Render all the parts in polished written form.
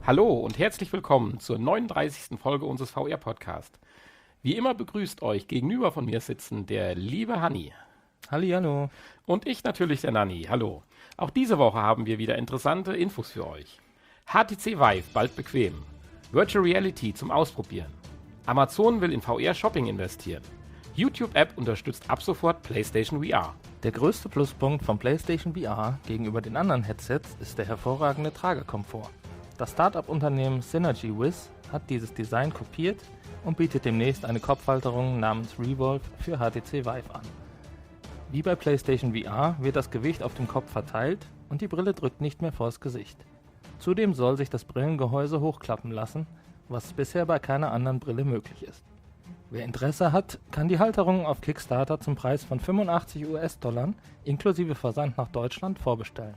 Hallo und herzlich willkommen zur 39. Folge unseres VR-Podcasts. Wie immer begrüßt euch gegenüber von mir sitzen der liebe Hanni. Hallihallo. Und ich natürlich der Nanni. Hallo. Auch diese Woche haben wir wieder interessante Infos für euch. HTC Vive bald bequem. Virtual Reality zum Ausprobieren. Amazon will in VR-Shopping investieren. YouTube-App unterstützt ab sofort PlayStation VR. Der größte Pluspunkt vom PlayStation VR gegenüber den anderen Headsets ist der hervorragende Tragekomfort. Das Startup-Unternehmen SynergyWiz hat dieses Design kopiert und bietet demnächst eine Kopfhalterung namens Revolve für HTC Vive an. Wie bei PlayStation VR wird das Gewicht auf dem Kopf verteilt und die Brille drückt nicht mehr vors Gesicht. Zudem soll sich das Brillengehäuse hochklappen lassen, was bisher bei keiner anderen Brille möglich ist. Wer Interesse hat, kann die Halterung auf Kickstarter zum Preis von 85 US-Dollar inklusive Versand nach Deutschland vorbestellen.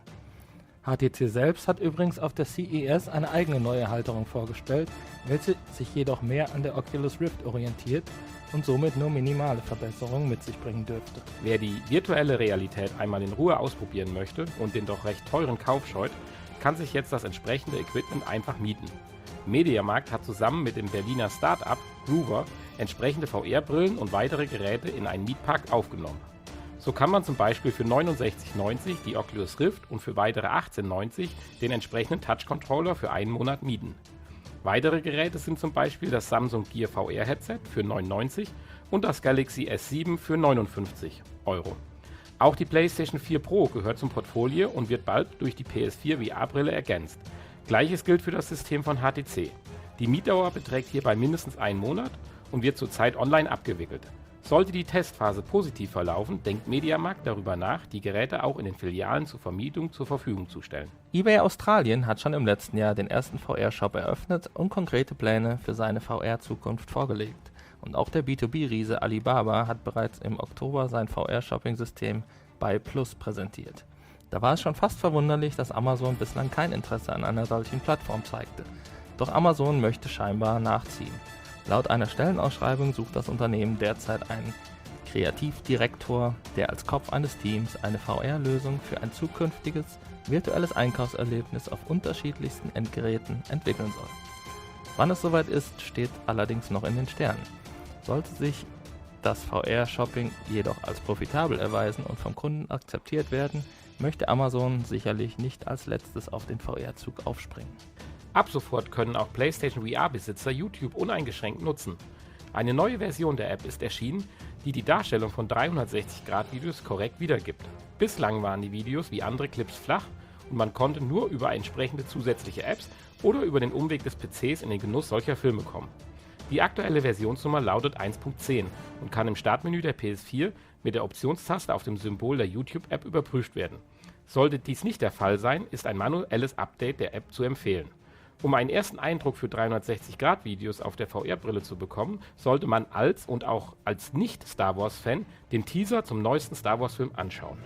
HTC selbst hat übrigens auf der CES eine eigene neue Halterung vorgestellt, welche sich jedoch mehr an der Oculus Rift orientiert und somit nur minimale Verbesserungen mit sich bringen dürfte. Wer die virtuelle Realität einmal in Ruhe ausprobieren möchte und den doch recht teuren Kauf scheut, kann sich jetzt das entsprechende Equipment einfach mieten. Mediamarkt hat zusammen mit dem Berliner Start-up Groover entsprechende VR-Brillen und weitere Geräte in einen Mietpark aufgenommen. So kann man zum Beispiel für 69,90 die Oculus Rift und für weitere 18,90 den entsprechenden Touch-Controller für einen Monat mieten. Weitere Geräte sind zum Beispiel das Samsung Gear VR Headset für 9,90 und das Galaxy S7 für 59 Euro. Auch die PlayStation 4 Pro gehört zum Portfolio und wird bald durch die PS4 VR-Brille ergänzt. Gleiches gilt für das System von HTC. Die Mietdauer beträgt hierbei mindestens einen Monat und wird zurzeit online abgewickelt. Sollte die Testphase positiv verlaufen, denkt Mediamarkt darüber nach, die Geräte auch in den Filialen zur Vermietung zur Verfügung zu stellen. eBay Australien hat schon im letzten Jahr den ersten VR-Shop eröffnet und konkrete Pläne für seine VR-Zukunft vorgelegt. Und auch der B2B-Riese Alibaba hat bereits im Oktober sein VR-Shopping-System Buy Plus präsentiert. Da war es schon fast verwunderlich, dass Amazon bislang kein Interesse an einer solchen Plattform zeigte. Doch Amazon möchte scheinbar nachziehen. Laut einer Stellenausschreibung sucht das Unternehmen derzeit einen Kreativdirektor, der als Kopf eines Teams eine VR-Lösung für ein zukünftiges virtuelles Einkaufserlebnis auf unterschiedlichsten Endgeräten entwickeln soll. Wann es soweit ist, steht allerdings noch in den Sternen. Sollte sich das VR-Shopping jedoch als profitabel erweisen und vom Kunden akzeptiert werden, möchte Amazon sicherlich nicht als letztes auf den VR-Zug aufspringen. Ab sofort können auch PlayStation VR-Besitzer YouTube uneingeschränkt nutzen. Eine neue Version der App ist erschienen, die die Darstellung von 360-Grad-Videos korrekt wiedergibt. Bislang waren die Videos wie andere Clips flach und man konnte nur über entsprechende zusätzliche Apps oder über den Umweg des PCs in den Genuss solcher Filme kommen. Die aktuelle Versionsnummer lautet 1.10 und kann im Startmenü der PS4 mit der Optionstaste auf dem Symbol der YouTube-App überprüft werden. Sollte dies nicht der Fall sein, ist ein manuelles Update der App zu empfehlen. Um einen ersten Eindruck für 360-Grad-Videos auf der VR-Brille zu bekommen, sollte man als und auch als Nicht-Star Wars-Fan den Teaser zum neuesten Star Wars-Film anschauen.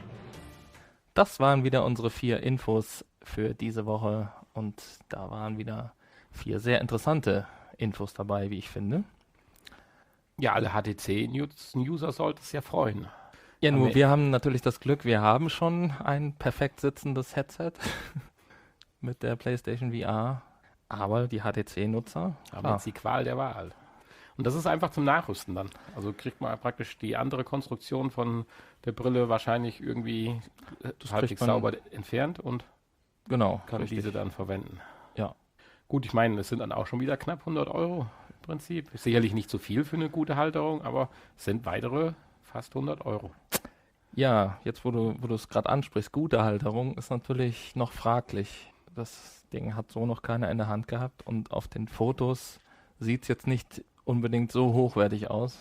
Das waren wieder unsere 4 Infos für diese Woche und da waren wieder 4 sehr interessante Infos dabei, wie ich finde. Ja, alle HTC-User sollten es ja freuen. Ja, nur wir haben natürlich das Glück, wir haben schon ein perfekt sitzendes Headset mit der PlayStation VR. Aber die HTC-Nutzer haben jetzt die Qual der Wahl. Und das ist einfach zum Nachrüsten dann. Also kriegt man praktisch die andere Konstruktion von der Brille wahrscheinlich irgendwie halbwegs sauber entfernt und kann diese dann verwenden. Ja. Gut, ich meine, es sind dann auch schon wieder knapp 100 Euro im Prinzip. Sicherlich nicht so viel für eine gute Halterung, aber es sind weitere fast 100 Euro. Ja, jetzt wo du es gerade ansprichst, gute Halterung ist natürlich noch fraglich. Das Ding hat so noch keiner in der Hand gehabt und auf den Fotos sieht es jetzt nicht unbedingt so hochwertig aus.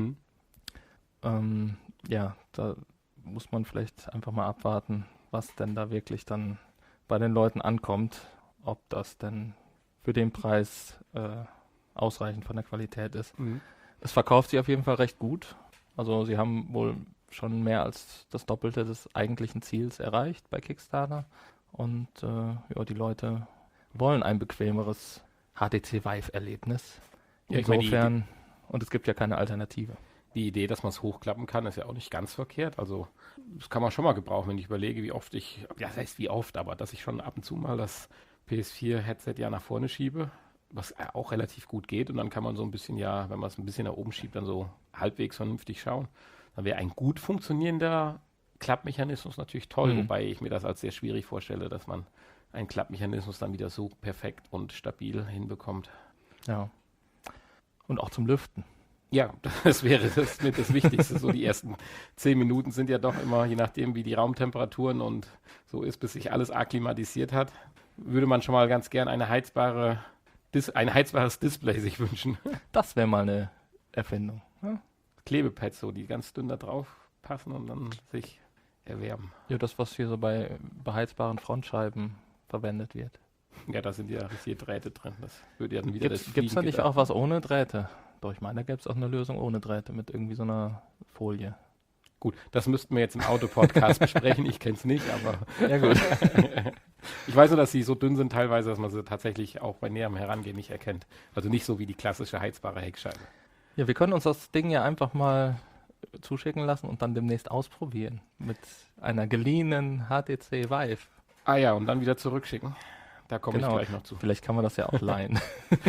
Ja, da muss man vielleicht einfach mal abwarten, was denn da wirklich dann bei den Leuten ankommt, ob das denn für den Preis ausreichend von der Qualität ist. Es verkauft sich auf jeden Fall recht gut. Also sie haben wohl schon mehr als das Doppelte des eigentlichen Ziels erreicht bei Kickstarter. Und die Leute wollen ein bequemeres HTC Vive-Erlebnis. Insofern, und es gibt ja keine Alternative. Die Idee, dass man es hochklappen kann, ist ja auch nicht ganz verkehrt. Also das kann man schon mal gebrauchen, wenn ich überlege, wie oft das heißt wie oft, aber dass ich schon ab und zu mal das PS4-Headset ja nach vorne schiebe, was auch relativ gut geht. Und dann kann man so ein bisschen, ja, wenn man es ein bisschen nach oben schiebt, dann so halbwegs vernünftig schauen. Dann wäre ein gut funktionierender Klappmechanismus natürlich toll, wobei ich mir das als sehr schwierig vorstelle, dass man einen Klappmechanismus dann wieder so perfekt und stabil hinbekommt. Ja. Und auch zum Lüften. Ja, das wäre das mit das Wichtigste. So die ersten 10 Minuten sind ja doch immer, je nachdem wie die Raumtemperaturen und so ist, bis sich alles akklimatisiert hat, würde man schon mal ganz gern ein heizbares Display sich wünschen. Das wäre mal eine Erfindung. Ja? Klebepads so, die ganz dünn da drauf passen und dann sich erwärmen. Ja, das, was hier so bei beheizbaren Frontscheiben verwendet wird. Ja, da sind ja richtige Drähte drin. Das würde ja dann wieder Gibt es da nicht auch was ohne Drähte? Doch, ich meine, da gäbe es auch eine Lösung ohne Drähte mit irgendwie so einer Folie. Gut, das müssten wir jetzt im Autopodcast besprechen. Ich kenne es nicht, aber Ja gut. ich weiß nur, dass sie so dünn sind teilweise, dass man sie tatsächlich auch bei näherem Herangehen nicht erkennt. Also nicht so wie die klassische heizbare Heckscheibe. Ja, wir können uns das Ding ja einfach mal zuschicken lassen und dann demnächst ausprobieren mit einer geliehenen HTC Vive. Ah ja, und dann wieder zurückschicken. Da komme ich gleich noch zu. Vielleicht kann man das ja auch leihen.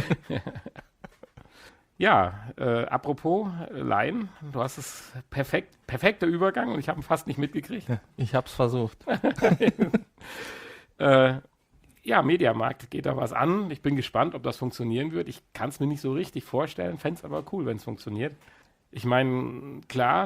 Ja, apropos Leihen, du hast es perfekter Übergang und ich habe ihn fast nicht mitgekriegt. Ich habe es versucht. Ja, Mediamarkt geht da was an. Ich bin gespannt, ob das funktionieren wird. Ich kann es mir nicht so richtig vorstellen, fände es aber cool, wenn es funktioniert. Ich meine, klar,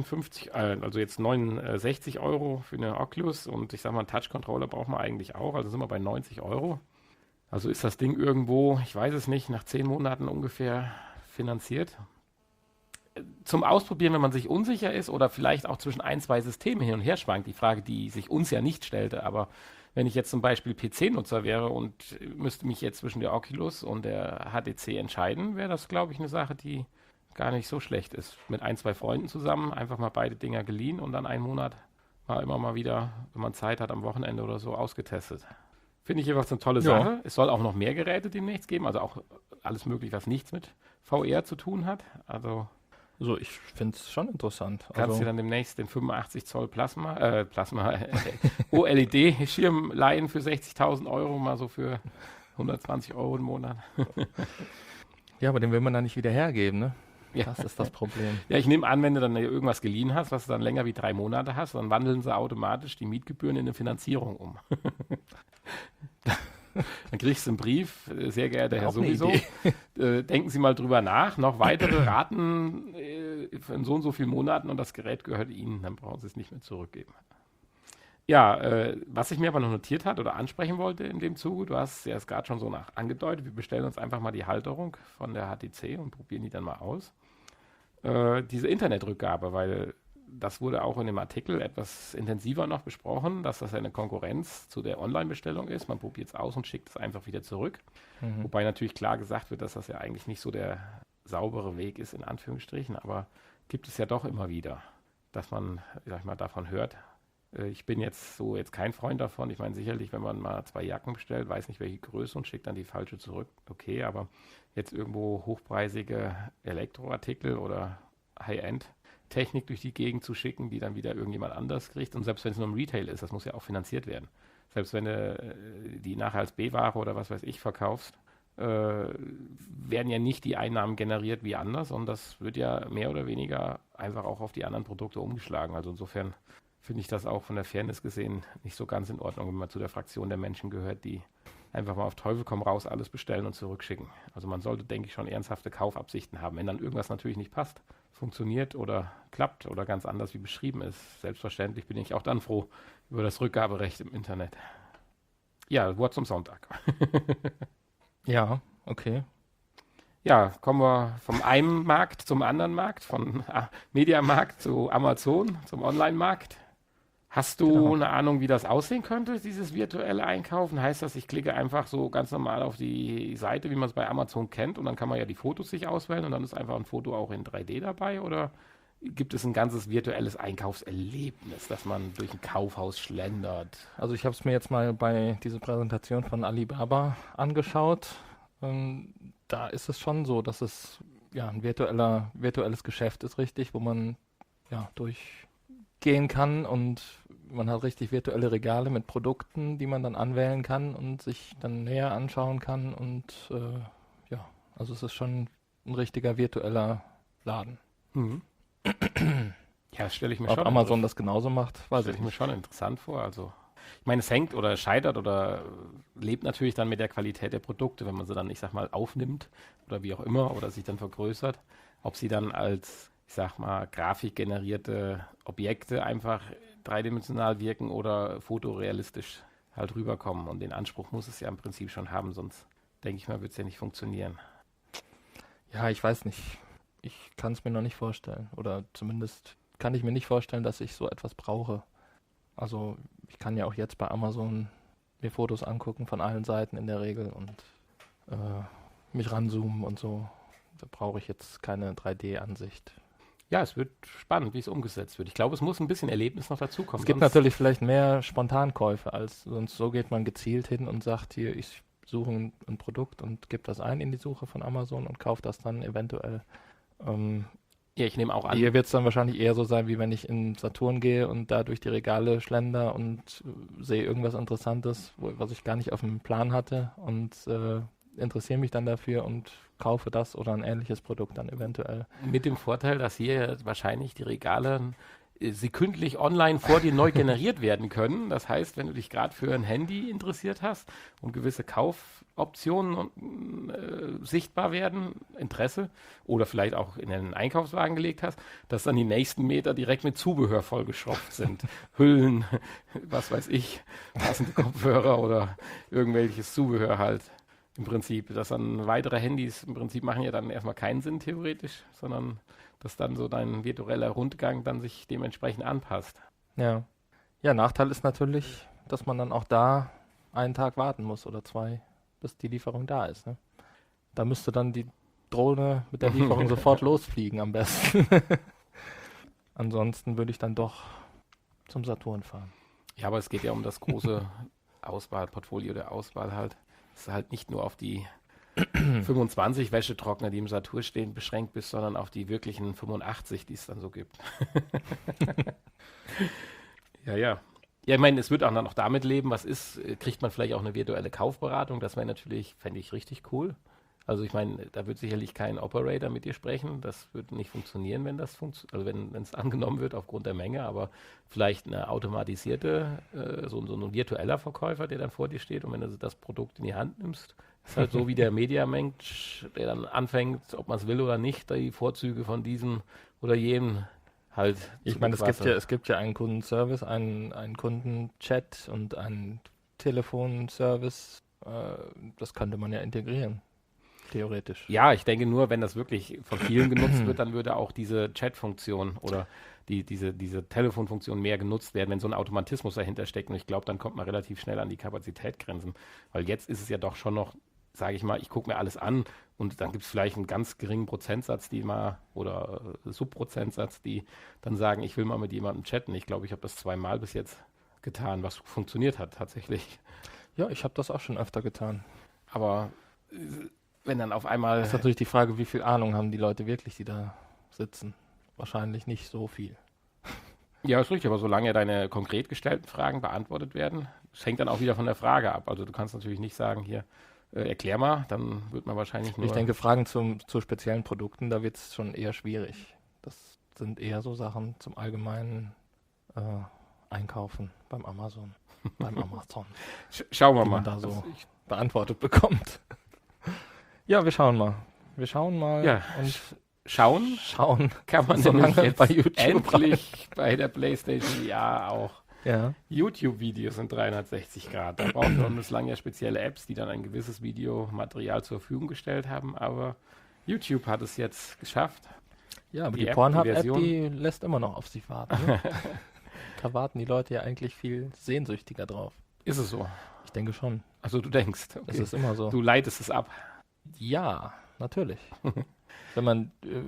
69 Euro für eine Oculus und ich sag mal, einen Touch-Controller braucht man eigentlich auch, also sind wir bei 90 Euro. Also ist das Ding irgendwo, ich weiß es nicht, nach 10 Monaten ungefähr finanziert. Zum Ausprobieren, wenn man sich unsicher ist oder vielleicht auch zwischen ein, zwei Systemen hin und her schwankt, die Frage, die sich uns ja nicht stellte, aber wenn ich jetzt zum Beispiel PC-Nutzer wäre und müsste mich jetzt zwischen der Oculus und der HTC entscheiden, wäre das, glaube ich, eine Sache, die gar nicht so schlecht ist. Mit ein, zwei Freunden zusammen, einfach mal beide Dinger geliehen und dann einen Monat mal immer mal wieder, wenn man Zeit hat, am Wochenende oder so ausgetestet. Finde ich jeweils eine tolle Sache. Es soll auch noch mehr Geräte demnächst geben, also auch alles möglich, was nichts mit VR zu tun hat. Also So, ich finde es schon interessant. kannst du dann demnächst den 85 Zoll OLED-Schirm leihen für 60.000 Euro, mal so für 120 Euro im Monat. Ja, aber den will man dann nicht wieder hergeben, ne? Ja. Das ist das Problem. Ja, ich nehme an, wenn du dann irgendwas geliehen hast, was du dann länger wie 3 Monate hast, dann wandeln sie automatisch die Mietgebühren in eine Finanzierung um. Dann kriegst du einen Brief, sehr geehrter Herr sowieso, denken Sie mal drüber nach, noch weitere Raten in so und so vielen Monaten und das Gerät gehört Ihnen, dann brauchen Sie es nicht mehr zurückgeben. Ja, was ich mir aber noch notiert hat oder ansprechen wollte in dem Zuge, du hast ja es gerade schon so angedeutet, wir bestellen uns einfach mal die Halterung von der HTC und probieren die dann mal aus. Diese Internetrückgabe, weil das wurde auch in dem Artikel etwas intensiver noch besprochen, dass das eine Konkurrenz zu der Online-Bestellung ist. Man probiert es aus und schickt es einfach wieder zurück. Wobei natürlich klar gesagt wird, dass das ja eigentlich nicht so der saubere Weg ist, in Anführungsstrichen, aber gibt es ja doch immer wieder, dass man, sag ich mal, davon hört. Ich bin jetzt kein Freund davon. Ich meine, sicherlich, wenn man mal 2 Jacken bestellt, weiß nicht welche Größe und schickt dann die falsche zurück, okay, aber jetzt irgendwo hochpreisige Elektroartikel oder High-End-Technik durch die Gegend zu schicken, die dann wieder irgendjemand anders kriegt. Und selbst wenn es nur im Retail ist, das muss ja auch finanziert werden. Selbst wenn du die nachher als B-Ware oder was weiß ich verkaufst, werden ja nicht die Einnahmen generiert wie anders, und das wird ja mehr oder weniger einfach auch auf die anderen Produkte umgeschlagen. Also insofern finde ich das auch von der Fairness gesehen nicht so ganz in Ordnung, wenn man zu der Fraktion der Menschen gehört, die einfach mal auf Teufel komm raus alles bestellen und zurückschicken. Also man sollte, denke ich, schon ernsthafte Kaufabsichten haben. Wenn dann irgendwas natürlich nicht passt, funktioniert oder klappt oder ganz anders wie beschrieben ist, selbstverständlich bin ich auch dann froh über das Rückgaberecht im Internet. Ja, Wort zum Sonntag. Ja, okay. Ja, kommen wir vom einen Markt zum anderen Markt, von Mediamarkt zu Amazon, zum Online-Markt. Hast du eine Ahnung, wie das aussehen könnte, dieses virtuelle Einkaufen? Heißt das, ich klicke einfach so ganz normal auf die Seite, wie man es bei Amazon kennt, und dann kann man ja die Fotos sich auswählen und dann ist einfach ein Foto auch in 3D dabei? Oder gibt es ein ganzes virtuelles Einkaufserlebnis, dass man durch ein Kaufhaus schlendert? Also ich habe es mir jetzt mal bei dieser Präsentation von Alibaba angeschaut. Da ist es schon so, dass es ja ein virtuelles Geschäft ist, richtig, wo man ja durchgehen kann und man hat richtig virtuelle Regale mit Produkten, die man dann anwählen kann und sich dann näher anschauen kann und ja, also es ist schon ein richtiger virtueller Laden. Mhm. Ja, das stelle ich mir Ob schon. Amazon das genauso macht, weiß Stelle ich ich mir nicht. schon interessant vor. Also, ich meine, es hängt oder scheitert oder lebt natürlich dann mit der Qualität der Produkte, wenn man sie dann, ich sag mal, aufnimmt oder wie auch immer oder sich dann vergrößert, ob sie dann als, ich sag mal, grafikgenerierte Objekte einfach dreidimensional wirken oder fotorealistisch halt rüberkommen. Und den Anspruch muss es ja im Prinzip schon haben, sonst denke ich mal, wird es ja nicht funktionieren. Ja, ich weiß nicht. Ich kann es mir noch nicht vorstellen. Oder zumindest kann ich mir nicht vorstellen, dass ich so etwas brauche. Also ich kann ja auch jetzt bei Amazon mir Fotos angucken von allen Seiten in der Regel und mich ranzoomen und so. Da brauche ich jetzt keine 3D-Ansicht. Ja, es wird spannend, wie es umgesetzt wird. Ich glaube, es muss ein bisschen Erlebnis noch dazukommen. Es gibt natürlich vielleicht mehr Spontankäufe als sonst. So geht man gezielt hin und sagt, hier, ich suche ein Produkt und gebe das ein in die Suche von Amazon und kaufe das dann eventuell. Ja, ich nehme auch an. Hier wird es dann wahrscheinlich eher so sein, wie wenn ich in Saturn gehe und da durch die Regale schlender und sehe irgendwas Interessantes, was ich gar nicht auf dem Plan hatte und interessiere mich dann dafür und kaufe das oder ein ähnliches Produkt dann eventuell. Mit dem Vorteil, dass hier wahrscheinlich die Regale sekündlich online vor dir neu generiert werden können. Das heißt, wenn du dich gerade für ein Handy interessiert hast und gewisse Kaufoptionen sichtbar werden, Interesse, oder vielleicht auch in einen Einkaufswagen gelegt hast, dass dann die nächsten Meter direkt mit Zubehör vollgeschraubt sind. Hüllen, was weiß ich, passende Kopfhörer oder irgendwelches Zubehör halt. Im Prinzip, dass dann weitere Handys im Prinzip machen ja dann erstmal keinen Sinn theoretisch, sondern dass dann so dein virtueller Rundgang dann sich dementsprechend anpasst. Ja. Ja, Nachteil ist natürlich, dass man dann auch da einen Tag warten muss oder 2, bis die Lieferung da ist. Ne? Da müsste dann die Drohne mit der Lieferung sofort losfliegen am besten. Ansonsten würde ich dann doch zum Saturn fahren. Ja, aber es geht ja um das große Portfolio der Auswahl halt. Es ist halt nicht nur auf die 25 Wäschetrockner, die im Saturn stehen, beschränkt bist, sondern auf die wirklichen 85, die es dann so gibt. Ja, ja. Ja, ich meine, es wird auch noch damit leben, was ist, kriegt man vielleicht auch eine virtuelle Kaufberatung, das wäre natürlich, fände ich richtig cool. Also ich meine, da wird sicherlich kein Operator mit dir sprechen, das wird nicht funktionieren, wenn das also wenn es angenommen wird aufgrund der Menge, aber vielleicht eine automatisierte, so ein virtueller Verkäufer, der dann vor dir steht und wenn du das Produkt in die Hand nimmst, ist halt so wie der Mediamensch, der dann anfängt, ob man es will oder nicht, die Vorzüge von diesem oder jenem halt. Ich meine, es gibt ja einen Kundenservice, einen Kundenchat und einen Telefonservice. Das könnte man ja integrieren, theoretisch. Ja, ich denke nur, wenn das wirklich von vielen genutzt wird, dann würde auch diese Chat-Funktion oder diese Telefonfunktion mehr genutzt werden, wenn so ein Automatismus dahinter steckt. Und ich glaube, dann kommt man relativ schnell an die Kapazitätsgrenzen. Weil jetzt ist es ja doch schon noch, sage ich mal, ich gucke mir alles an und dann gibt es vielleicht einen ganz geringen Prozentsatz, oder Subprozentsatz, die dann sagen, ich will mal mit jemandem chatten. Ich glaube, ich habe das 2-mal bis jetzt getan, was funktioniert hat tatsächlich. Ja, ich habe das auch schon öfter getan. Aber wenn dann auf einmal... Das ist natürlich die Frage, wie viel Ahnung haben die Leute wirklich, die da sitzen. Wahrscheinlich nicht so viel. Ja, ist richtig, aber solange deine konkret gestellten Fragen beantwortet werden, das hängt dann auch wieder von der Frage ab. Also du kannst natürlich nicht sagen, hier, erklär mal, dann wird man wahrscheinlich nur... Ich denke, Fragen zu speziellen Produkten, da wird es schon eher schwierig. Das sind eher so Sachen zum allgemeinen Einkaufen beim Amazon. Schauen wir die mal. man da so beantwortet bekommt. Ja, wir schauen mal. Ja, und schauen kann man so nämlich lange jetzt bei YouTube endlich bei der PlayStation VR auch ja. YouTube-Videos in 360 Grad. Da braucht man bislang ja spezielle Apps, die dann ein gewisses Videomaterial zur Verfügung gestellt haben, aber YouTube hat es jetzt geschafft. Ja, aber Die die App, Pornhub-App, die Version. die lässt immer noch auf sich warten. Ne? Da warten die Leute ja eigentlich viel sehnsüchtiger drauf. Ist es so? Ich denke schon. Also du denkst, okay. Es ist immer so. Du leitest es ab. Ja, natürlich. Wenn man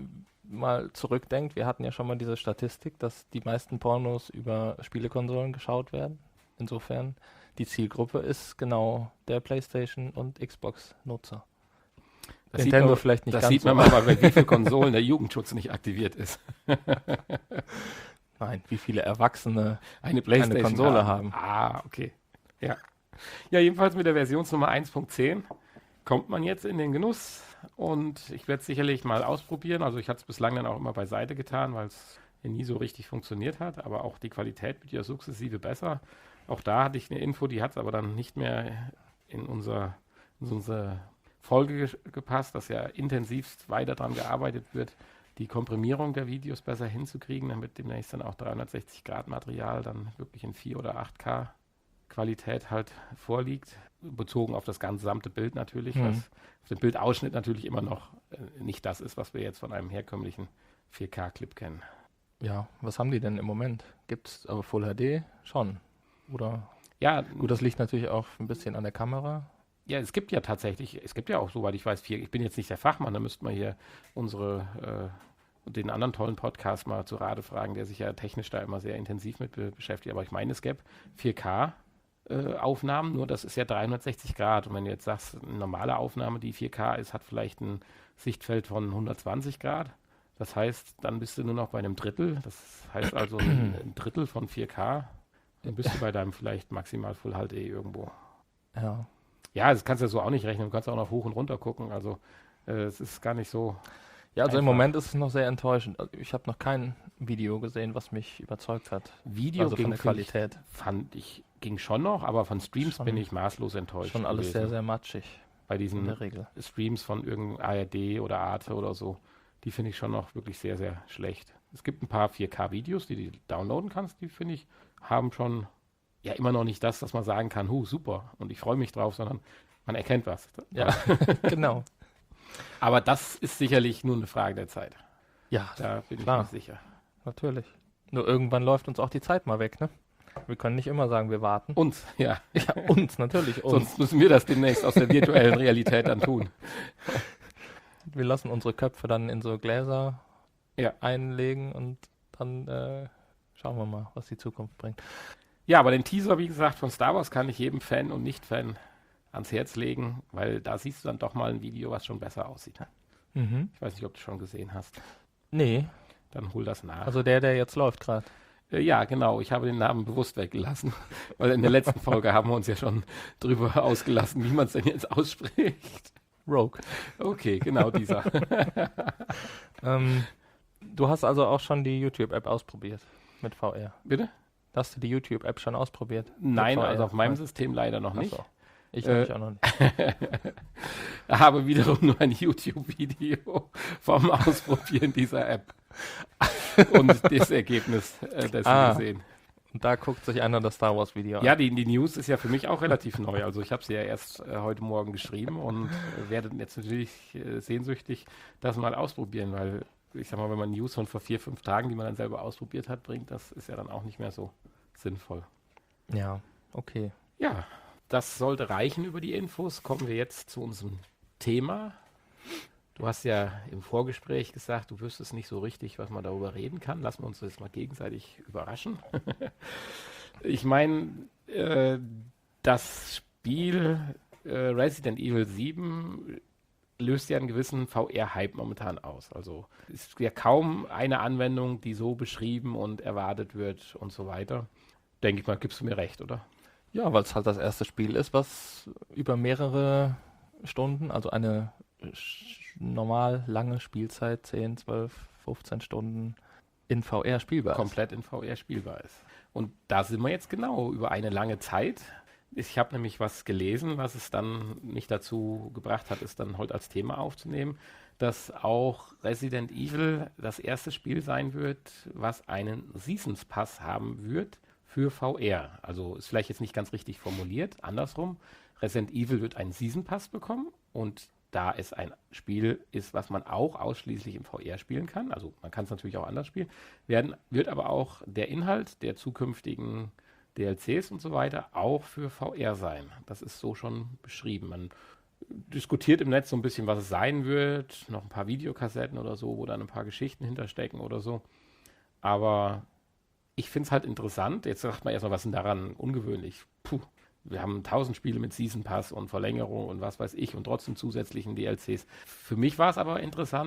mal zurückdenkt, wir hatten ja schon mal diese Statistik, dass die meisten Pornos über Spielekonsolen geschaut werden. Insofern, die Zielgruppe ist genau der PlayStation- und Xbox-Nutzer. Nintendo vielleicht nicht das ganz sieht man so. mal, bei wie vielen Konsolen der Jugendschutz nicht aktiviert ist. Nein, wie viele Erwachsene eine PlayStation Konsole haben. Ah, okay. Ja. Ja, jedenfalls mit der Versionsnummer 1.10 kommt man jetzt in den Genuss und ich werde es sicherlich mal ausprobieren. Also ich hatte es bislang dann auch immer beiseite getan, weil es ja nie so richtig funktioniert hat, aber auch die Qualität wird ja sukzessive besser. Auch da hatte ich eine Info, die hat es aber dann nicht mehr in unsere Folge gepasst, dass ja intensivst weiter daran gearbeitet wird, die Komprimierung der Videos besser hinzukriegen, damit demnächst dann auch 360-Grad-Material dann wirklich in 4 oder 8K Qualität halt vorliegt, bezogen auf das gesamte Bild natürlich, was auf dem Bildausschnitt natürlich immer noch nicht das ist, was wir jetzt von einem herkömmlichen 4K-Clip kennen. Ja, was haben die denn im Moment? Gibt es aber Full HD schon? Oder? Ja, Gut, das liegt natürlich auch ein bisschen an der Kamera. ja, es gibt ja auch, soweit ich weiß, ich bin jetzt nicht der Fachmann, da müssten wir hier den anderen tollen Podcast mal zu Rate fragen, der sich ja technisch da immer sehr intensiv mit beschäftigt. Aber ich meine, es gäbe 4K Aufnahmen, nur das ist ja 360 Grad. Und wenn du jetzt sagst, eine normale Aufnahme, die 4K ist, hat vielleicht ein Sichtfeld von 120 Grad. Das heißt, dann bist du nur noch bei einem Drittel. Das heißt also ein Drittel von 4K. Dann bist du bei deinem vielleicht maximal Full HD irgendwo. Ja. Ja, das kannst du ja so auch nicht rechnen. Du kannst auch noch hoch und runter gucken. Also es ist gar nicht so. Ja, also im einfach. Moment ist es noch sehr enttäuschend. Also ich habe noch kein Video gesehen, was mich überzeugt hat. Video Also von der Qualität. Ging schon noch, aber von Streams Schon. bin ich maßlos enttäuscht. Schon alles gewesen. sehr, sehr matschig Bei in diesen der Regel. Streams von irgendeinem ARD oder Arte oder so, die finde ich schon noch wirklich sehr, sehr schlecht. Es gibt ein paar 4K-Videos, die du downloaden kannst, die finde ich, haben schon ja immer noch nicht das, dass man sagen kann, super, und ich freue mich drauf, sondern man erkennt was. Ja, genau. Aber das ist sicherlich nur eine Frage der Zeit. Ja, Da bin klar. ich mir sicher. natürlich. Nur irgendwann läuft uns auch die Zeit mal weg, ne? Wir können nicht immer sagen, wir warten. Uns, ja. Ja, uns, natürlich uns. Sonst müssen wir das demnächst aus der virtuellen Realität dann tun. Wir lassen unsere Köpfe dann in so Gläser Ja. einlegen und dann schauen wir mal, was die Zukunft bringt. Ja, aber den Teaser, wie gesagt, von Star Wars kann ich jedem Fan und Nicht-Fan ans Herz legen, weil da siehst du dann doch mal ein Video, was schon besser aussieht. Mhm. Ich weiß nicht, ob du schon gesehen hast. Nee, Dann hol das nach. also der jetzt läuft gerade. Ja, genau. Ich habe den Namen bewusst weggelassen, weil in der letzten Folge haben wir uns ja schon drüber ausgelassen, wie man es denn jetzt ausspricht. Rogue. Okay, genau dieser. Du hast also auch schon die YouTube-App ausprobiert mit VR. Bitte? Hast du die YouTube-App schon ausprobiert? Nein, Mit VR? also auf meinem Nein. System leider noch Ach nicht. so. Ich nämlich auch noch nicht. Habe wiederum nur ein YouTube-Video vom Ausprobieren dieser App und das Ergebnis dessen gesehen. Und da guckt sich einer das Star Wars Video Ja, an. die News ist ja für mich auch relativ neu. Also ich habe sie ja erst heute Morgen geschrieben und werde jetzt natürlich sehnsüchtig das mal ausprobieren, weil ich sag mal, wenn man News von vor 4, 5 Tagen, die man dann selber ausprobiert hat, bringt, das ist ja dann auch nicht mehr so sinnvoll. Ja, okay. Ja, das sollte reichen über die Infos. Kommen wir jetzt zu unserem Thema. Du hast ja im Vorgespräch gesagt, du wüsstest nicht so richtig, was man darüber reden kann. Lassen wir uns das mal gegenseitig überraschen. Ich meine, das Spiel Resident Evil 7 löst ja einen gewissen VR-Hype momentan aus. Also ist ja kaum eine Anwendung, die so beschrieben und erwartet wird und so weiter. Denke ich mal, gibst du mir recht, oder? Ja, weil es halt das erste Spiel ist, was über mehrere Stunden, also eine normal lange Spielzeit, 10, 12, 15 Stunden in VR spielbar ist. Komplett in VR spielbar ist. Und da sind wir jetzt genau über eine lange Zeit. Ich habe nämlich was gelesen, was es dann nicht dazu gebracht hat, es dann heute als Thema aufzunehmen, dass auch Resident Evil das erste Spiel sein wird, was einen Seasons Pass haben wird für VR. Also ist vielleicht jetzt nicht ganz richtig formuliert, andersrum. Resident Evil wird einen Season Pass bekommen und da es ein Spiel ist, was man auch ausschließlich im VR spielen kann, also man kann es natürlich auch anders spielen, wird aber auch der Inhalt der zukünftigen DLCs und so weiter auch für VR sein. Das ist so schon beschrieben. Man diskutiert im Netz so ein bisschen, was es sein wird, noch ein paar Videokassetten oder so, wo dann ein paar Geschichten hinterstecken oder so. Aber ich finde es halt interessant. Jetzt sagt man erstmal, was ist denn daran ungewöhnlich? Puh, wir haben 1000 Spiele mit Season Pass und Verlängerung und was weiß ich und trotzdem zusätzlichen DLCs. Für mich war es aber interessant.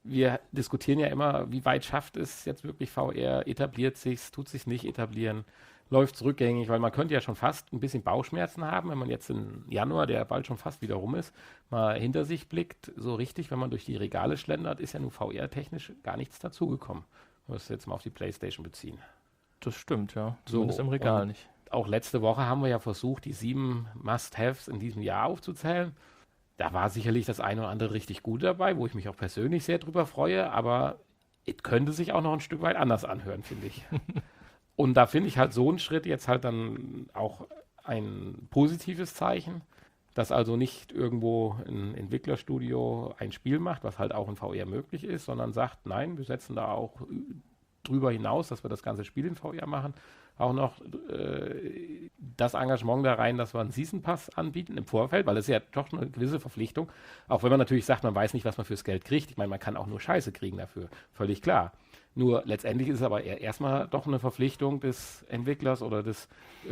wir diskutieren ja immer, wie weit schafft es jetzt wirklich VR, etabliert sich's, tut sich's nicht etablieren, läuft es rückgängig, weil man könnte ja schon fast ein bisschen Bauchschmerzen haben, wenn man jetzt im Januar, der bald schon fast wieder rum ist, mal hinter sich blickt, so richtig, wenn man durch die Regale schlendert, ist ja nun VR-technisch gar nichts dazugekommen. Man muss jetzt mal auf die PlayStation beziehen. Das stimmt, ja. So, Zumindest im Regal und nicht. auch letzte Woche haben wir ja versucht, die 7 Must-Haves in diesem Jahr aufzuzählen. Da war sicherlich das eine oder andere richtig gut dabei, wo ich mich auch persönlich sehr drüber freue, aber es könnte sich auch noch ein Stück weit anders anhören, finde ich. Und da finde ich halt so einen Schritt jetzt halt dann auch ein positives Zeichen, dass also nicht irgendwo ein Entwicklerstudio ein Spiel macht, was halt auch in VR möglich ist, sondern sagt, nein, wir setzen da auch drüber hinaus, dass wir das ganze Spiel in VR machen, auch noch das Engagement da rein, dass wir einen Season Pass anbieten im Vorfeld, weil das ist ja doch eine gewisse Verpflichtung, auch wenn man natürlich sagt, man weiß nicht, was man fürs Geld kriegt. Ich meine, man kann auch nur Scheiße kriegen dafür, völlig klar. Nur letztendlich ist es aber erstmal doch eine Verpflichtung des Entwicklers oder des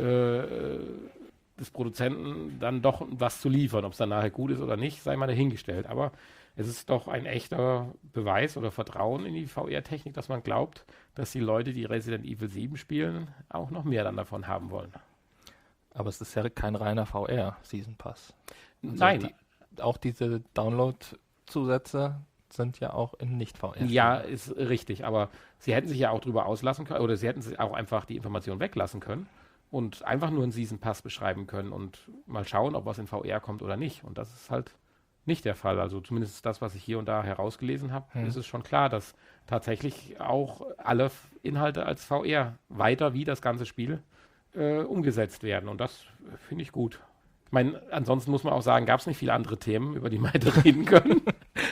Produzenten, dann doch was zu liefern. Ob es dann nachher gut ist oder nicht, sei mal dahingestellt. Aber es ist doch ein echter Beweis oder Vertrauen in die VR-Technik, dass man glaubt, dass die Leute, die Resident Evil 7 spielen, auch noch mehr dann davon haben wollen. Aber es ist ja kein reiner VR-Season Pass. Also Nein. Auch diese Download-Zusätze sind ja auch in Nicht-VR. Ja, ist richtig, aber sie hätten sich ja auch drüber auslassen können, oder sie hätten sich auch einfach die Information weglassen können und einfach nur einen Season Pass beschreiben können und mal schauen, ob was in VR kommt oder nicht. Und das ist halt nicht der Fall. Also zumindest das, was ich hier und da herausgelesen habe, ist es schon klar, dass tatsächlich auch alle Inhalte als VR weiter wie das ganze Spiel umgesetzt werden. Und das finde ich gut. Ich meine, ansonsten muss man auch sagen, gab es nicht viele andere Themen, über die wir hätte reden können.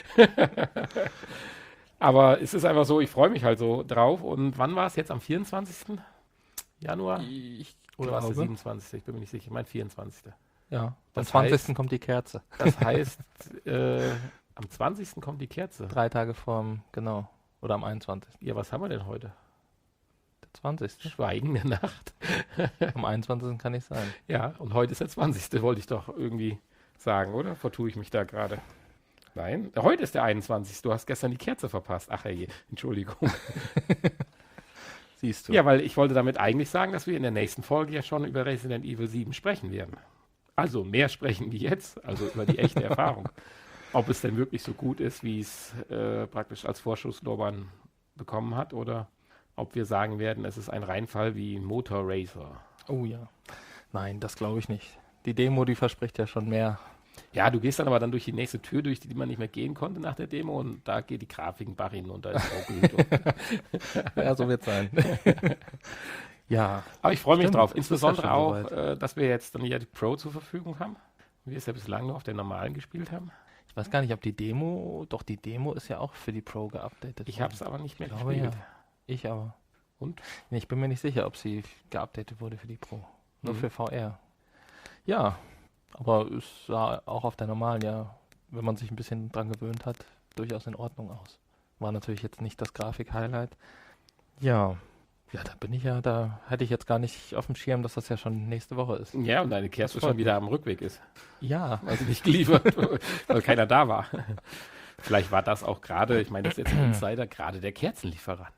Aber es ist einfach so, ich freue mich halt so drauf. Und wann war es jetzt? Am 24. Januar? Oder war es der 27.? Ich bin mir nicht sicher. Ich meine 24. Ja, am Das 20. heißt- kommt die Kerze. Das heißt, am 20. kommt die Kerze. 3 Tage vorm, genau. Oder am 21. Ja, was haben wir denn heute? Der 20. Schweigen der Nacht. Am 21. kann nicht sein. Ja, und heute ist der 20. Wollte ich doch irgendwie sagen, oder? Vertue ich mich da gerade? Nein, heute ist der 21. Du hast gestern die Kerze verpasst. Ach je, Entschuldigung. Siehst du. Ja, weil ich wollte damit eigentlich sagen, dass wir in der nächsten Folge ja schon über Resident Evil 7 sprechen werden. Also mehr sprechen wie jetzt, also über die echte Erfahrung. Ob es denn wirklich so gut ist, wie es praktisch als Vorschusslorbeeren bekommen hat, oder ob wir sagen werden, es ist ein Reinfall wie Motor Racer. Oh ja. Nein, das glaube ich nicht. Die Demo, die verspricht ja schon mehr. Ja, du gehst dann aber dann durch die nächste Tür, durch die man nicht mehr gehen konnte nach der Demo, und da geht die Grafik ein Bach hinunter. Ist auch gut. Ja, so wird es sein. Ja, Aber ich freue mich Stimmt, drauf. es ist Insbesondere ja schon auch, soweit. dass wir jetzt dann ja die Pro zur Verfügung haben. Wir es ja bislang nur auf der normalen gespielt haben. ich weiß gar nicht, ob die Demo ist ja auch für die Pro geupdatet. Ich habe es aber nicht mehr Ich glaube, gespielt. ja. Ich aber. Und? Nee, ich bin mir nicht sicher, ob sie geupdatet wurde für die Pro. Nur Mhm. für VR. Ja, aber es sah auch auf der normalen, ja, wenn man sich ein bisschen dran gewöhnt hat, durchaus in Ordnung aus. War natürlich jetzt nicht das Grafik-Highlight. Ja, da hätte ich jetzt gar nicht auf dem Schirm, dass das ja schon nächste Woche ist. Ja, und deine Kerze Das freut schon wieder am Rückweg ist. Ja, Weil sie nicht geliefert, weil keiner da war. Vielleicht war das auch gerade, ich meine, das ist jetzt ein Insider, gerade der Kerzenlieferant,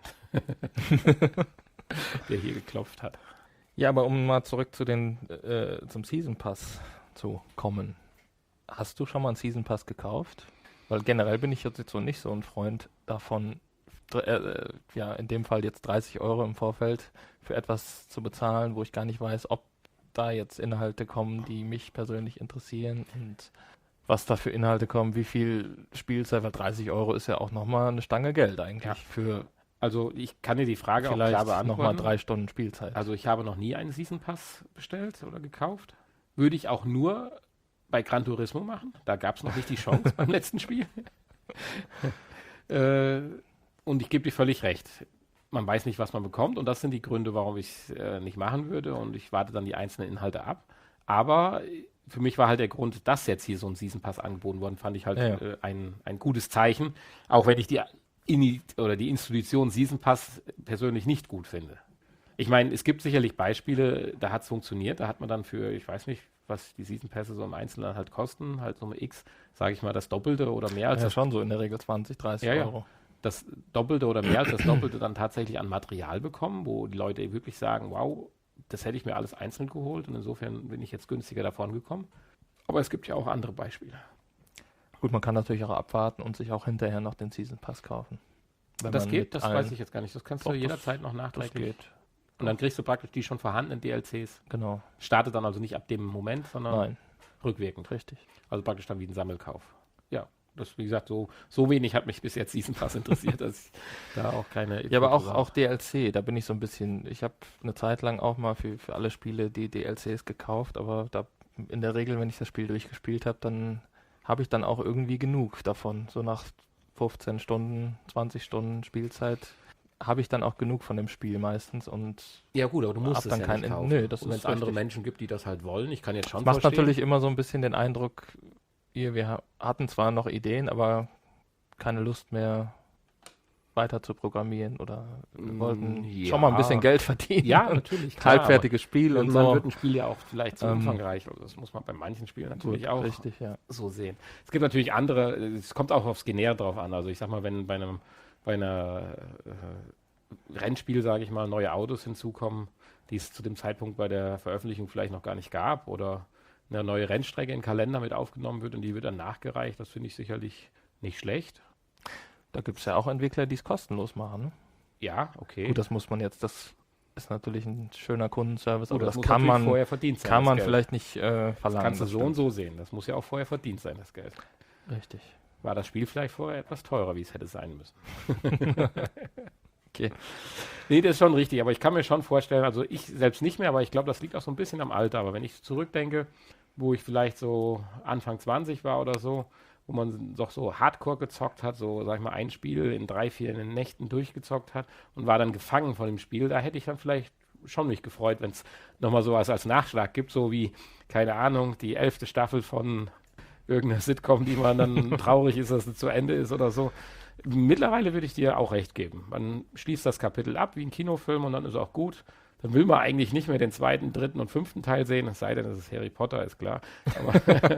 der hier geklopft hat. ja, aber um mal zurück zu zum Season Pass zu kommen. Hast du schon mal einen Season Pass gekauft? Weil generell bin ich jetzt so nicht so ein Freund davon, ja, in dem Fall jetzt 30 € im Vorfeld für etwas zu bezahlen, wo ich gar nicht weiß, ob da jetzt Inhalte kommen, die mich persönlich interessieren und was da für Inhalte kommen, wie viel Spielzeit, weil 30 € ist ja auch nochmal eine Stange Geld eigentlich Ja. für Also ich kann dir die Frage auch klar vielleicht beantworten. nochmal 3 Stunden Spielzeit. Also ich habe noch nie einen Season Pass bestellt oder gekauft. Würde ich auch nur bei Gran Turismo machen. Da gab es noch nicht die Chance beim letzten Spiel. Und ich gebe dir völlig recht. Man weiß nicht, was man bekommt, und das sind die Gründe, warum ich es nicht machen würde, und ich warte dann die einzelnen Inhalte ab. Aber für mich war halt der Grund, dass jetzt hier so ein Season Pass angeboten worden, fand ich halt Ja. ein gutes Zeichen, auch wenn ich die Institution Season Pass persönlich nicht gut finde. Ich meine, es gibt sicherlich Beispiele, da hat es funktioniert, da hat man dann für, ich weiß nicht, was die Season Pässe so im Einzelnen halt kosten, halt so eine X, sage ich mal, das Doppelte oder mehr als Ja, das, schon so in der Regel 20, 30 Ja, ja. Euro. das Doppelte oder mehr als das Doppelte dann tatsächlich an Material bekommen, wo die Leute wirklich sagen, wow, das hätte ich mir alles einzeln geholt und insofern bin ich jetzt günstiger davon gekommen. Aber es gibt ja auch andere Beispiele. Gut, man kann natürlich auch abwarten und sich auch hinterher noch den Season Pass kaufen. Wenn Das man geht, mit das allen- weiß ich jetzt gar nicht. Das kannst Doch, du das- jederzeit noch Das nachträglich. geht. Und dann kriegst du praktisch die schon vorhandenen DLCs. Genau. Startet dann also nicht ab dem Moment, sondern Nein, rückwirkend. richtig. Also praktisch dann wie ein Sammelkauf. Ja, das, wie gesagt, so wenig hat mich bis jetzt Season Pass interessiert, dass ich da auch keine... Ja, aber Infos auch DLC, da bin ich so ein bisschen, ich habe eine Zeit lang auch mal für alle Spiele die DLCs gekauft, aber da in der Regel, wenn ich das Spiel durchgespielt habe, dann habe ich dann auch irgendwie genug davon. So nach 15 Stunden, 20 Stunden Spielzeit habe ich dann auch genug von dem Spiel meistens und Ja gut, aber du musst Hab es dann ja kein nicht In- kaufen. Nö, das Und wenn ist es andere richtig. Menschen gibt, die das halt wollen, ich kann jetzt schon es macht verstehen. natürlich immer so ein bisschen den Eindruck, wir hatten zwar noch Ideen, aber keine Lust mehr weiter zu programmieren oder wir wollten ja. schon mal ein bisschen Geld verdienen. Ja, und natürlich, klar, halbfertiges Spiel aber und irgendwann so. wird ein Spiel ja auch vielleicht zu Ähm, umfangreich. Also das muss man bei manchen Spielen natürlich Gut, auch richtig, ja. so sehen. Es gibt natürlich andere, es kommt auch aufs Genere drauf an. Also ich sag mal, wenn bei einer Rennspiel, sage ich mal, neue Autos hinzukommen, die es zu dem Zeitpunkt bei der Veröffentlichung vielleicht noch gar nicht gab oder eine neue Rennstrecke in den Kalender mit aufgenommen wird und die wird dann nachgereicht, das finde ich sicherlich nicht schlecht. Da gibt es ja auch Entwickler, die es kostenlos machen. Ne? Ja, okay. Gut, das muss man jetzt, das ist natürlich ein schöner Kundenservice, Gut, aber das muss kann natürlich man, vorher verdient sein. kann das man Geld. vielleicht nicht Das verlangen. kannst du das so und stimmt. so sehen. Das muss ja auch vorher verdient sein, das Geld. Richtig. War das Spiel vielleicht vorher etwas teurer, wie es hätte sein müssen. Okay. Nee, das ist schon richtig, aber ich kann mir schon vorstellen, also ich selbst nicht mehr, aber ich glaube, das liegt auch so ein bisschen am Alter. Aber wenn ich zurückdenke, wo ich vielleicht so Anfang 20 war oder so, wo man doch so Hardcore gezockt hat, so sag ich mal ein Spiel in 3, 4 Nächten durchgezockt hat und war dann gefangen von dem Spiel, da hätte ich dann vielleicht schon mich gefreut, wenn es nochmal sowas als Nachschlag gibt, so wie, keine Ahnung, die 11. Staffel von irgendeiner Sitcom, die man dann traurig ist, dass es zu Ende ist oder so. Mittlerweile würde ich dir auch recht geben. Man schließt das Kapitel ab wie ein Kinofilm und dann ist auch gut. Dann will man eigentlich nicht mehr den 2., 3. und 5. Teil sehen, es sei denn, es ist Harry Potter, ist klar. Aber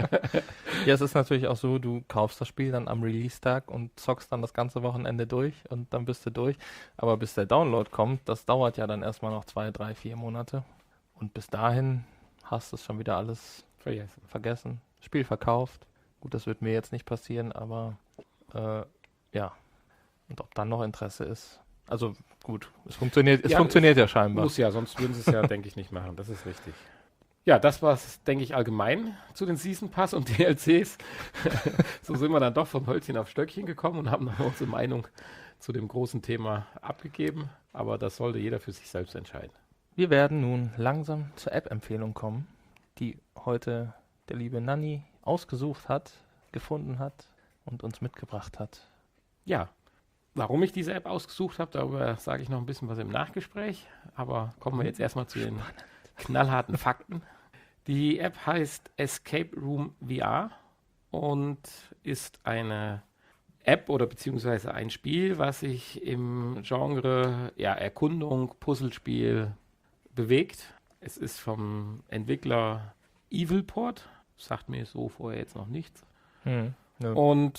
Ja, es ist natürlich auch so, du kaufst das Spiel dann am Release-Tag und zockst dann das ganze Wochenende durch und dann bist du durch. Aber bis der Download kommt, das dauert ja dann erstmal noch 2, 3, 4 Monate. Und bis dahin hast du es schon wieder alles vergessen. Spiel verkauft. Gut, das wird mir jetzt nicht passieren, aber ja. Und ob dann noch Interesse ist. Also gut, es funktioniert ja scheinbar. muss ja, sonst würden sie es ja, denke ich, nicht machen. Das ist richtig. Ja, das war es, denke ich, allgemein zu den Season Pass und DLCs. So sind wir dann doch vom Hölzchen auf Stöckchen gekommen und haben noch unsere Meinung zu dem großen Thema abgegeben. Aber das sollte jeder für sich selbst entscheiden. Wir werden nun langsam zur App-Empfehlung kommen, die heute der liebe Nanni ausgesucht hat, gefunden hat und uns mitgebracht hat. Ja, warum ich diese App ausgesucht habe, darüber sage ich noch ein bisschen was im Nachgespräch. Aber kommen wir jetzt erstmal zu den knallharten Fakten. Die App heißt Escape Room VR und ist eine App oder beziehungsweise ein Spiel, was sich im Genre Erkundung, Puzzlespiel bewegt. Es ist vom Entwickler Evilport, sagt mir so vorher jetzt noch nichts. Ja. Und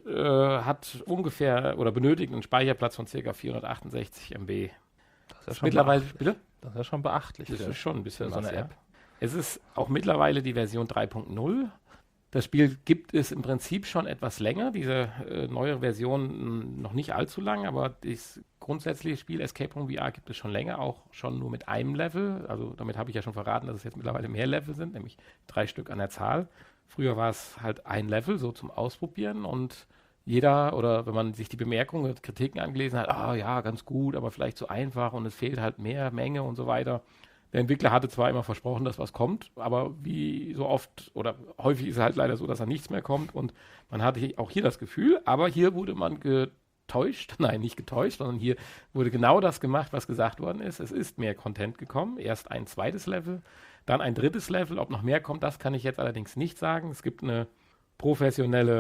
hat ungefähr oder benötigt einen Speicherplatz von ca. 468 MB. Das ist ja schon Mittlerweile, beachtlich. bitte? Das ist ja schon beachtlich. Das für- ist schon ein bisschen für so was, eine ja. App. Es ist auch mittlerweile die Version 3.0. Das Spiel gibt es im Prinzip schon etwas länger. Diese neue Version noch nicht allzu lang, aber das grundsätzliche Spiel Escape Room VR gibt es schon länger, auch schon nur mit einem Level. Also damit habe ich ja schon verraten, dass es jetzt mittlerweile mehr Level sind, nämlich 3 Stück an der Zahl. Früher war es halt ein Level, so zum Ausprobieren und jeder, oder wenn man sich die Bemerkungen und Kritiken angelesen hat, ja, ganz gut, aber vielleicht zu einfach und es fehlt halt mehr Menge und so weiter. Der Entwickler hatte zwar immer versprochen, dass was kommt, aber wie so oft oder häufig ist es halt leider so, dass da nichts mehr kommt und man hatte auch hier das Gefühl, aber hier wurde man getäuscht, nein, nicht getäuscht, sondern hier wurde genau das gemacht, was gesagt worden ist. Es ist mehr Content gekommen, erst ein zweites Level, dann ein drittes Level, ob noch mehr kommt, das kann ich jetzt allerdings nicht sagen. Es gibt eine professionelle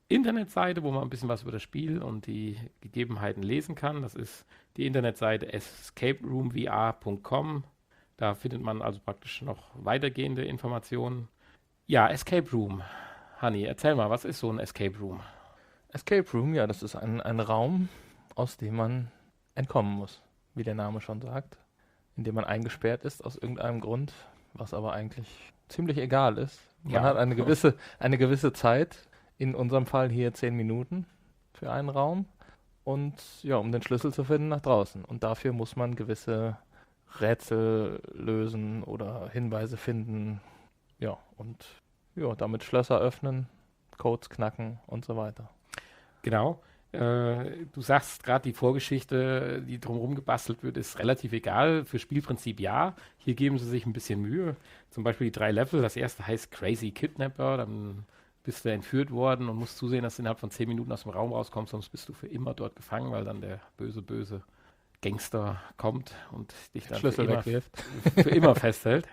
Internetseite, wo man ein bisschen was über das Spiel und die Gegebenheiten lesen kann. Das ist die Internetseite escaperoomvr.com. Da findet man also praktisch noch weitergehende Informationen. Ja, Escape Room. Hanni, erzähl mal, was ist so ein Escape Room? Escape Room, ja, das ist ein Raum, aus dem man entkommen muss, wie der Name schon sagt, in dem man eingesperrt ist aus irgendeinem Grund, was aber eigentlich ziemlich egal ist. Man hat eine gewisse Zeit, in unserem Fall hier 10 Minuten für einen Raum und ja, um den Schlüssel zu finden nach draußen. Und dafür muss man gewisse Rätsel lösen oder Hinweise finden, ja, und ja, damit Schlösser öffnen, Codes knacken und so weiter. Genau. Du sagst gerade, die Vorgeschichte, die drumherum gebastelt wird, ist relativ egal. Für Spielprinzip ja. Hier geben sie sich ein bisschen Mühe. Zum Beispiel die 3 Level. Das erste heißt Crazy Kidnapper. Dann bist du entführt worden und musst zusehen, dass du innerhalb von 10 Minuten aus dem Raum rauskommst, sonst bist du für immer dort gefangen, weil dann der böse Gangster kommt und dich dann Schlüssel wegwirft. Für immer festhält.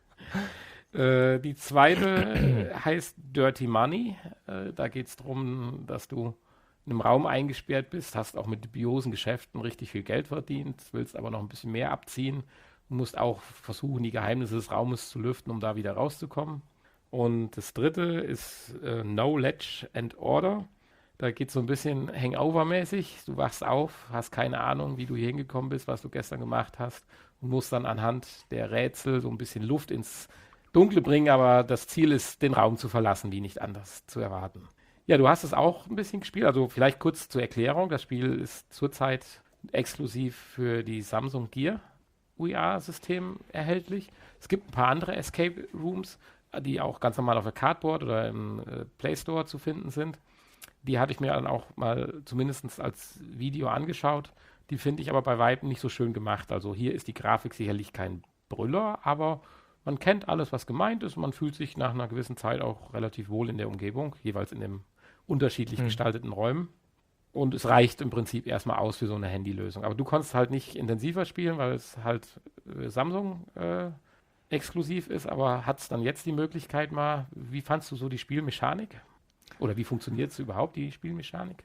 Die zweite heißt Dirty Money. Da geht es darum, dass du in einem Raum eingesperrt bist, hast auch mit dubiosen Geschäften richtig viel Geld verdient, willst aber noch ein bisschen mehr abziehen und musst auch versuchen, die Geheimnisse des Raumes zu lüften, um da wieder rauszukommen. Und das dritte ist No Ledge and Order. Da geht es so ein bisschen Hangover-mäßig. Du wachst auf, hast keine Ahnung, wie du hier hingekommen bist, was du gestern gemacht hast und musst dann anhand der Rätsel so ein bisschen Luft ins Dunkle bringen, aber das Ziel ist, den Raum zu verlassen, wie nicht anders zu erwarten. Ja, du hast es auch ein bisschen gespielt, also vielleicht kurz zur Erklärung. Das Spiel ist zurzeit exklusiv für die Samsung Gear VR-System erhältlich. Es gibt ein paar andere Escape Rooms, die auch ganz normal auf der Cardboard oder im Play Store zu finden sind. Die hatte ich mir dann auch mal zumindest als Video angeschaut. Die finde ich aber bei weitem nicht so schön gemacht. Also hier ist die Grafik sicherlich kein Brüller, aber man kennt alles, was gemeint ist. Und man fühlt sich nach einer gewissen Zeit auch relativ wohl in der Umgebung, jeweils in den unterschiedlich gestalteten Räumen. Und es reicht im Prinzip erstmal aus für so eine Handylösung. Aber du konntest halt nicht intensiver spielen, weil es halt Samsung exklusiv ist. Aber hat es dann jetzt die Möglichkeit mal, wie fandst du so die Spielmechanik? Oder wie funktioniert es überhaupt, die Spielmechanik?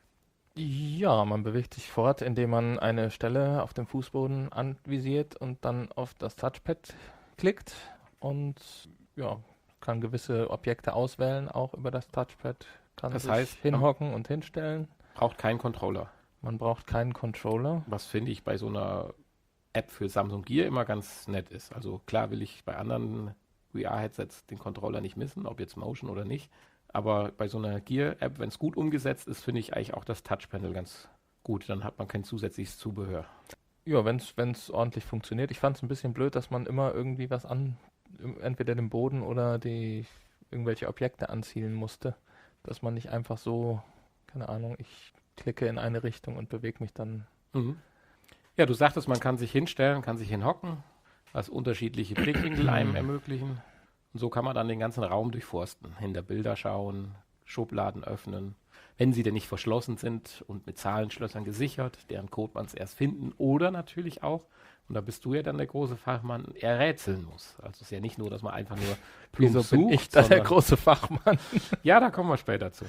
Ja, man bewegt sich fort, indem man eine Stelle auf dem Fußboden anvisiert und dann auf das Touchpad klickt und ja, kann gewisse Objekte auswählen, auch über das Touchpad. Kann Das sich heißt, hinhocken und hinstellen. Braucht keinen Controller. Man braucht keinen Controller. Was finde ich bei so einer App für Samsung Gear immer ganz nett ist. Also klar will ich bei anderen VR-Headsets den Controller nicht missen, ob jetzt Motion oder nicht. Aber bei so einer Gear-App, wenn es gut umgesetzt ist, finde ich eigentlich auch das Touchpanel ganz gut. Dann hat man kein zusätzliches Zubehör. Ja, wenn es ordentlich funktioniert. Ich fand es ein bisschen blöd, dass man immer irgendwie was entweder den Boden oder irgendwelche Objekte anzielen musste. Dass man nicht einfach so, keine Ahnung, ich klicke in eine Richtung und bewege mich dann. Mhm. Ja, du sagtest, man kann sich hinstellen, kann sich hinhocken, was unterschiedliche Blickwinkel einem ermöglichen. Und so kann man dann den ganzen Raum durchforsten, hinter Bilder schauen, Schubladen öffnen, wenn sie denn nicht verschlossen sind und mit Zahlenschlössern gesichert, deren Code man es erst finden oder natürlich auch, und da bist du ja dann der große Fachmann, errätseln muss. Also es ist ja nicht nur, dass man einfach nur Wieso bin ich da der große Fachmann? Ja, da kommen wir später zu.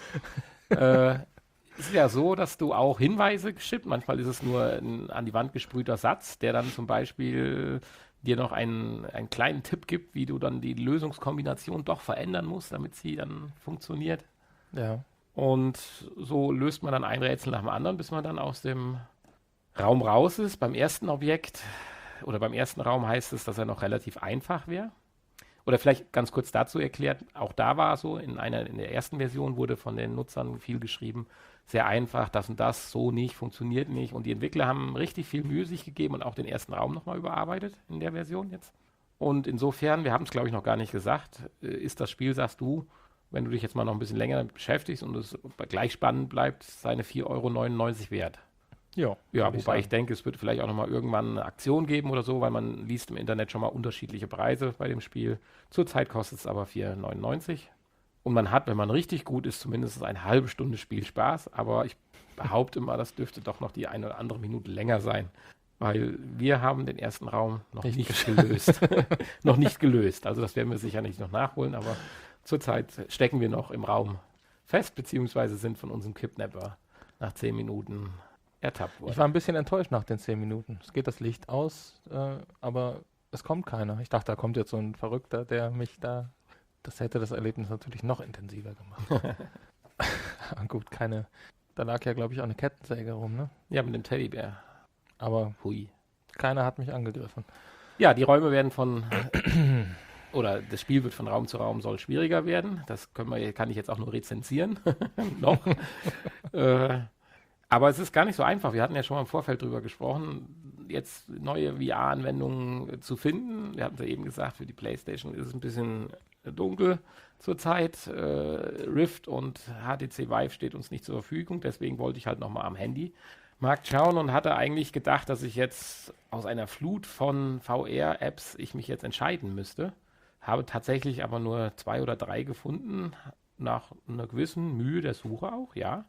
Es ist ja so, dass du auch Hinweise geschickt, manchmal ist es nur ein an die Wand gesprühter Satz, der dann zum Beispiel dir noch einen kleinen Tipp gibt, wie du dann die Lösungskombination doch verändern musst, damit sie dann funktioniert. Ja. Und so löst man dann ein Rätsel nach dem anderen, bis man dann aus dem Raum raus ist. Beim ersten Objekt oder beim ersten Raum heißt es, dass er noch relativ einfach wäre. Oder vielleicht ganz kurz dazu erklärt, auch da war so, in der ersten Version wurde von den Nutzern viel geschrieben, sehr einfach, das und das, so nicht, funktioniert nicht. Und die Entwickler haben richtig viel Mühe sich gegeben und auch den ersten Raum nochmal überarbeitet in der Version jetzt. Und insofern, wir haben es glaube ich noch gar nicht gesagt, ist das Spiel, sagst du, wenn du dich jetzt mal noch ein bisschen länger damit beschäftigst und es gleich spannend bleibt, seine 4,99 € wert. Ja, wobei ich denke, es wird vielleicht auch nochmal irgendwann eine Aktion geben oder so, weil man liest im Internet schon mal unterschiedliche Preise bei dem Spiel. Zurzeit kostet es aber 4,99 €. Und man hat, wenn man richtig gut ist, zumindest eine halbe Stunde Spielspaß. Aber ich behaupte mal, das dürfte doch noch die eine oder andere Minute länger sein. Weil wir haben den ersten Raum noch nicht gelöst. Noch nicht gelöst. Also das werden wir sicher nicht noch nachholen, aber zurzeit stecken wir noch im Raum fest, beziehungsweise sind von unserem Kidnapper nach 10 Minuten ertappt worden. Ich war ein bisschen enttäuscht nach den 10 Minuten. Es geht das Licht aus, aber es kommt keiner. Ich dachte, da kommt jetzt so ein Verrückter, der mich da... Das hätte das Erlebnis natürlich noch intensiver gemacht. Gut, keine... Da lag ja, glaube ich, auch eine Kettensäge rum, ne? Ja, mit dem Teddybär. Aber Hui. keiner hat mich angegriffen. Ja, die Räume werden oder das Spiel wird von Raum zu Raum soll schwieriger werden. Das kann ich jetzt auch nur rezensieren. Noch. Aber es ist gar nicht so einfach. Wir hatten ja schon mal im Vorfeld drüber gesprochen, jetzt neue VR-Anwendungen zu finden. Wir hatten ja eben gesagt, für die PlayStation ist es ein bisschen dunkel zurzeit. Rift und HTC Vive steht uns nicht zur Verfügung. Deswegen wollte ich halt nochmal am Handymarkt schauen und hatte eigentlich gedacht, dass ich jetzt aus einer Flut von VR-Apps ich mich jetzt entscheiden müsste. Habe tatsächlich aber nur 2 oder 3 gefunden, nach einer gewissen Mühe der Suche auch, ja.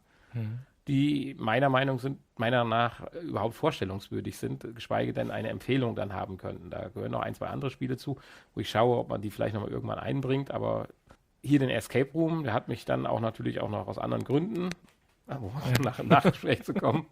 Die meiner Meinung nach überhaupt vorstellungswürdig sind, geschweige denn eine Empfehlung dann haben könnten. Da gehören noch 1, 2 andere Spiele zu, wo ich schaue, ob man die vielleicht nochmal irgendwann einbringt. Aber hier den Escape Room, der hat mich dann auch natürlich auch noch aus anderen Gründen, nach dem Nachgespräch zu kommen,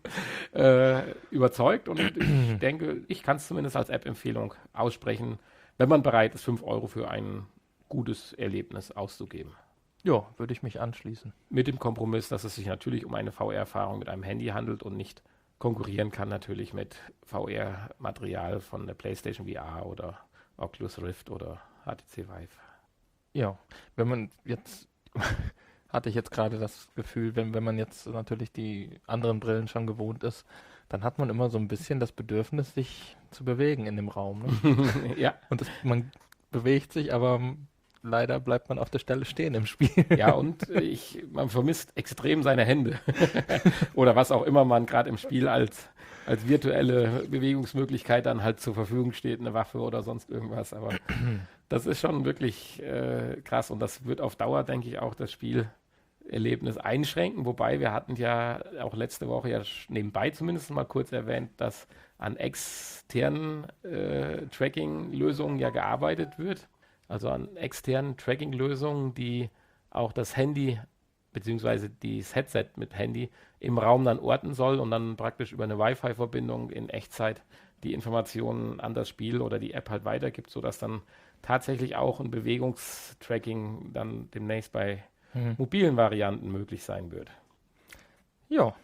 überzeugt. Und ich denke, ich kann es zumindest als App-Empfehlung aussprechen, wenn man bereit ist, 5 Euro für ein gutes Erlebnis auszugeben. Ja, würde ich mich anschließen. Mit dem Kompromiss, dass es sich natürlich um eine VR-Erfahrung mit einem Handy handelt und nicht konkurrieren kann natürlich mit VR-Material von der PlayStation VR oder Oculus Rift oder HTC Vive. Ja, wenn man jetzt, hatte ich jetzt gerade das Gefühl, wenn man jetzt natürlich die anderen Brillen schon gewohnt ist, dann hat man immer so ein bisschen das Bedürfnis, sich zu bewegen in dem Raum. Ne? Ja. Und man bewegt sich, aber leider bleibt man auf der Stelle stehen im Spiel. Ja, und man vermisst extrem seine Hände. Oder was auch immer man gerade im Spiel als virtuelle Bewegungsmöglichkeit dann halt zur Verfügung steht, eine Waffe oder sonst irgendwas. Aber das ist schon wirklich krass und das wird auf Dauer, denke ich, auch das Spielerlebnis einschränken. Wobei wir hatten ja auch letzte Woche ja nebenbei zumindest mal kurz erwähnt, dass an externen Tracking-Lösungen ja gearbeitet wird. Also an externen Tracking-Lösungen, die auch das Handy bzw. das Headset mit Handy im Raum dann orten soll und dann praktisch über eine Wi-Fi-Verbindung in Echtzeit die Informationen an das Spiel oder die App halt weitergibt, sodass dann tatsächlich auch ein Bewegungstracking dann demnächst bei mobilen Varianten möglich sein wird. Ja.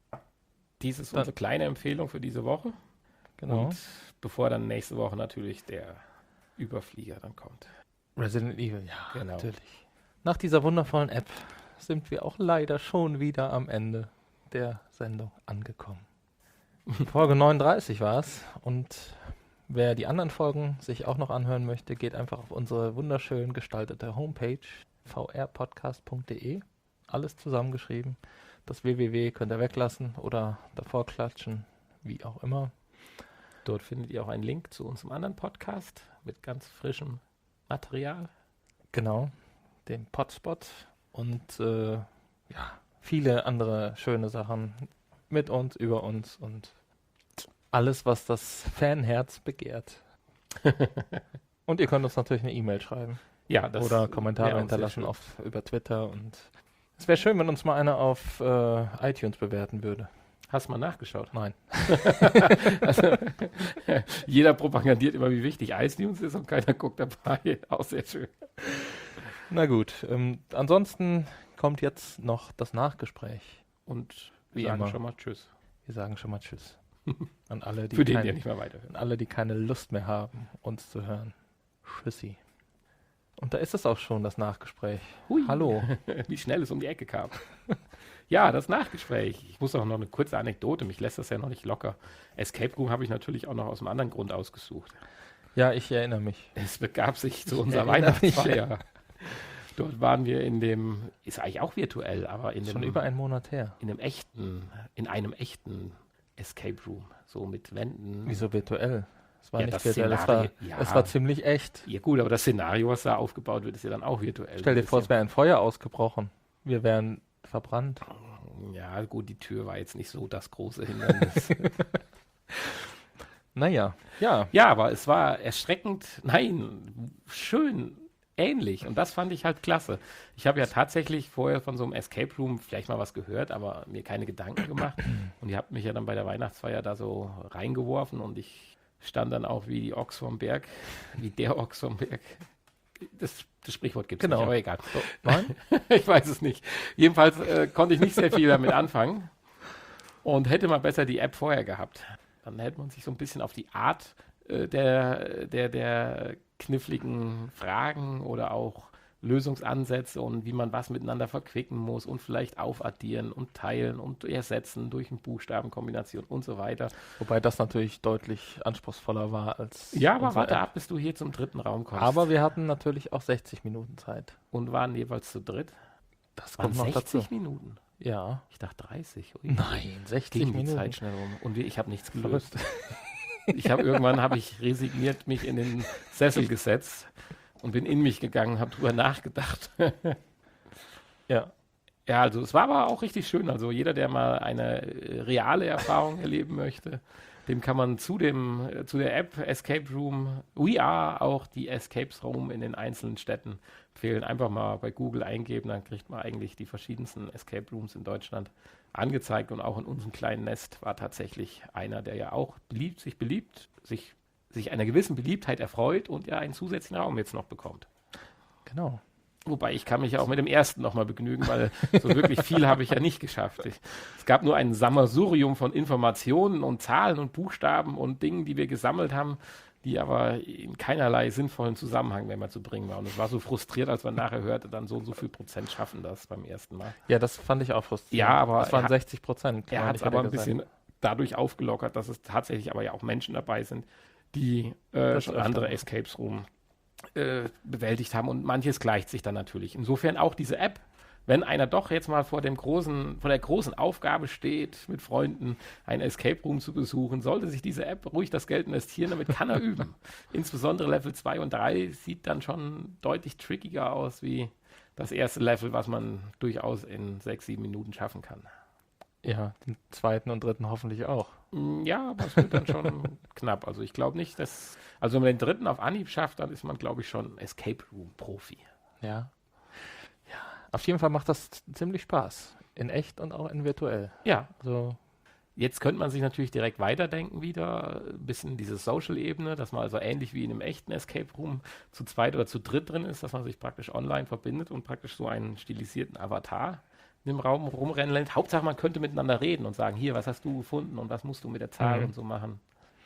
Dies ist unsere kleine Empfehlung für diese Woche. Genau. Und bevor dann nächste Woche natürlich der Überflieger dann kommt. Resident Evil, ja, genau. Natürlich. Nach dieser wundervollen App sind wir auch leider schon wieder am Ende der Sendung angekommen. Folge 39 war es und wer die anderen Folgen sich auch noch anhören möchte, geht einfach auf unsere wunderschön gestaltete Homepage vrpodcast.de. Alles zusammengeschrieben. Das www könnt ihr weglassen oder davor klatschen, wie auch immer. Dort findet ihr auch einen Link zu unserem anderen Podcast mit ganz frischem Material. Genau, den Podspot und viele andere schöne Sachen mit uns, über uns und alles, was das Fanherz begehrt. Und ihr könnt uns natürlich eine E-Mail schreiben. Ja, das oder Kommentare hinterlassen über Twitter. Und es wäre schön, wenn uns mal einer auf iTunes bewerten würde. Hast du mal nachgeschaut? Nein. Also, jeder propagandiert immer, wie wichtig iTunes ist und keiner guckt dabei. Auch sehr schön. Na gut, ansonsten kommt jetzt noch das Nachgespräch. Und wie wir sagen immer schon mal Tschüss. Wir sagen schon mal Tschüss. An alle, die Für den, der nicht mehr weiterhören. An alle, die keine Lust mehr haben, uns zu hören. Tschüssi. Und da ist es auch schon, das Nachgespräch. Hui. Hallo. Wie schnell es um die Ecke kam. Ja, das Nachgespräch. Ich muss auch noch eine kurze Anekdote, mich lässt das ja noch nicht locker. Escape Room habe ich natürlich auch noch aus einem anderen Grund ausgesucht. Ja, ich erinnere mich. Es begab sich zu unserer Weihnachtsfeier. Dort waren wir ist eigentlich auch virtuell, aber Schon über einen Monat her. In einem echten Escape Room, so mit Wänden. Wieso virtuell? Es war Ja, nicht das virtuell, Szenario, es war ziemlich echt. Ja gut, aber das Szenario, was da aufgebaut wird, ist ja dann auch virtuell. Stell dir vor, es wäre ein Feuer ausgebrochen. Wir wären verbrannt. Ja gut, die Tür war jetzt nicht so das große Hindernis. Naja, ja. Ja, aber es war erschreckend, schön ähnlich und das fand ich halt klasse. Ich habe ja tatsächlich vorher von so einem Escape Room vielleicht mal was gehört, aber mir keine Gedanken gemacht und ihr habt mich ja dann bei der Weihnachtsfeier da so reingeworfen und ich stand dann auch wie die Ochs vom Berg, wie der Ochs vom Berg. Das Sprichwort gibt es nicht, aber egal. So, nein? Ich weiß es nicht. Jedenfalls konnte ich nicht sehr viel damit anfangen und hätte mal besser die App vorher gehabt. Dann hätte man sich so ein bisschen auf die Art der kniffligen Fragen oder auch Lösungsansätze und wie man was miteinander verquicken muss und vielleicht aufaddieren und teilen und ersetzen durch eine Buchstabenkombination und so weiter. Wobei das natürlich deutlich anspruchsvoller war als Ja, aber unsere warte App. ab, bis du hier zum dritten Raum kommst. Aber wir hatten natürlich auch 60 Minuten Zeit. Und waren jeweils zu dritt. Das Waren kommt noch 60 dazu. Minuten? Ja. Ich dachte 30. Ui. Nein, 60 Ging die Minuten. Zeit schnell rum. Und ich habe nichts gelöst. Verrückt. Irgendwann habe ich resigniert mich in den Sessel gesetzt und bin in mich gegangen, habe drüber nachgedacht. Ja. Ja, also es war aber auch richtig schön. Also jeder, der mal eine reale Erfahrung erleben möchte, dem kann man zu der App Escape Room We Are auch die Escapes Room in den einzelnen Städten empfehlen. Einfach mal bei Google eingeben, dann kriegt man eigentlich die verschiedensten Escape Rooms in Deutschland angezeigt. Und auch in unserem kleinen Nest war tatsächlich einer, der ja auch sich einer gewissen Beliebtheit erfreut und ja einen zusätzlichen Raum jetzt noch bekommt. Genau. Wobei ich kann mich ja auch mit dem ersten nochmal begnügen, weil so wirklich viel habe ich ja nicht geschafft. Es gab nur ein Sammelsurium von Informationen und Zahlen und Buchstaben und Dingen, die wir gesammelt haben, die aber in keinerlei sinnvollen Zusammenhang mehr zu bringen waren. Und es war so frustriert, als man nachher hörte, dann so und so viel Prozent schaffen das beim ersten Mal. Ja, das fand ich auch frustrierend. Ja, aber das waren 60%. Er hat es aber ein bisschen dadurch aufgelockert, dass es tatsächlich aber ja auch Menschen dabei sind, die schon andere Escapes Room bewältigt haben und manches gleicht sich dann natürlich. Insofern auch diese App, wenn einer doch jetzt mal vor der großen Aufgabe steht, mit Freunden ein Escape Room zu besuchen, sollte sich diese App ruhig das Geld investieren, damit kann er üben. Insbesondere Level 2 und 3 sieht dann schon deutlich trickiger aus wie das erste Level, was man durchaus in 6-7 Minuten schaffen kann. Ja, den zweiten und dritten hoffentlich auch. Ja, aber es wird dann schon knapp. Also ich glaube nicht, also wenn man den dritten auf Anhieb schafft, dann ist man, glaube ich, schon Escape Room Profi. Ja. Ja. Auf jeden Fall macht das ziemlich Spaß. In echt und auch in virtuell. Ja. So. Jetzt könnte man sich natürlich direkt weiterdenken wieder, ein bisschen diese Social-Ebene, dass man also ähnlich wie in einem echten Escape Room zu zweit oder zu dritt drin ist, dass man sich praktisch online verbindet und praktisch so einen stilisierten Avatar in dem Raum rumrennen lässt. Hauptsache, man könnte miteinander reden und sagen, hier, was hast du gefunden und was musst du mit der Zahl und so machen.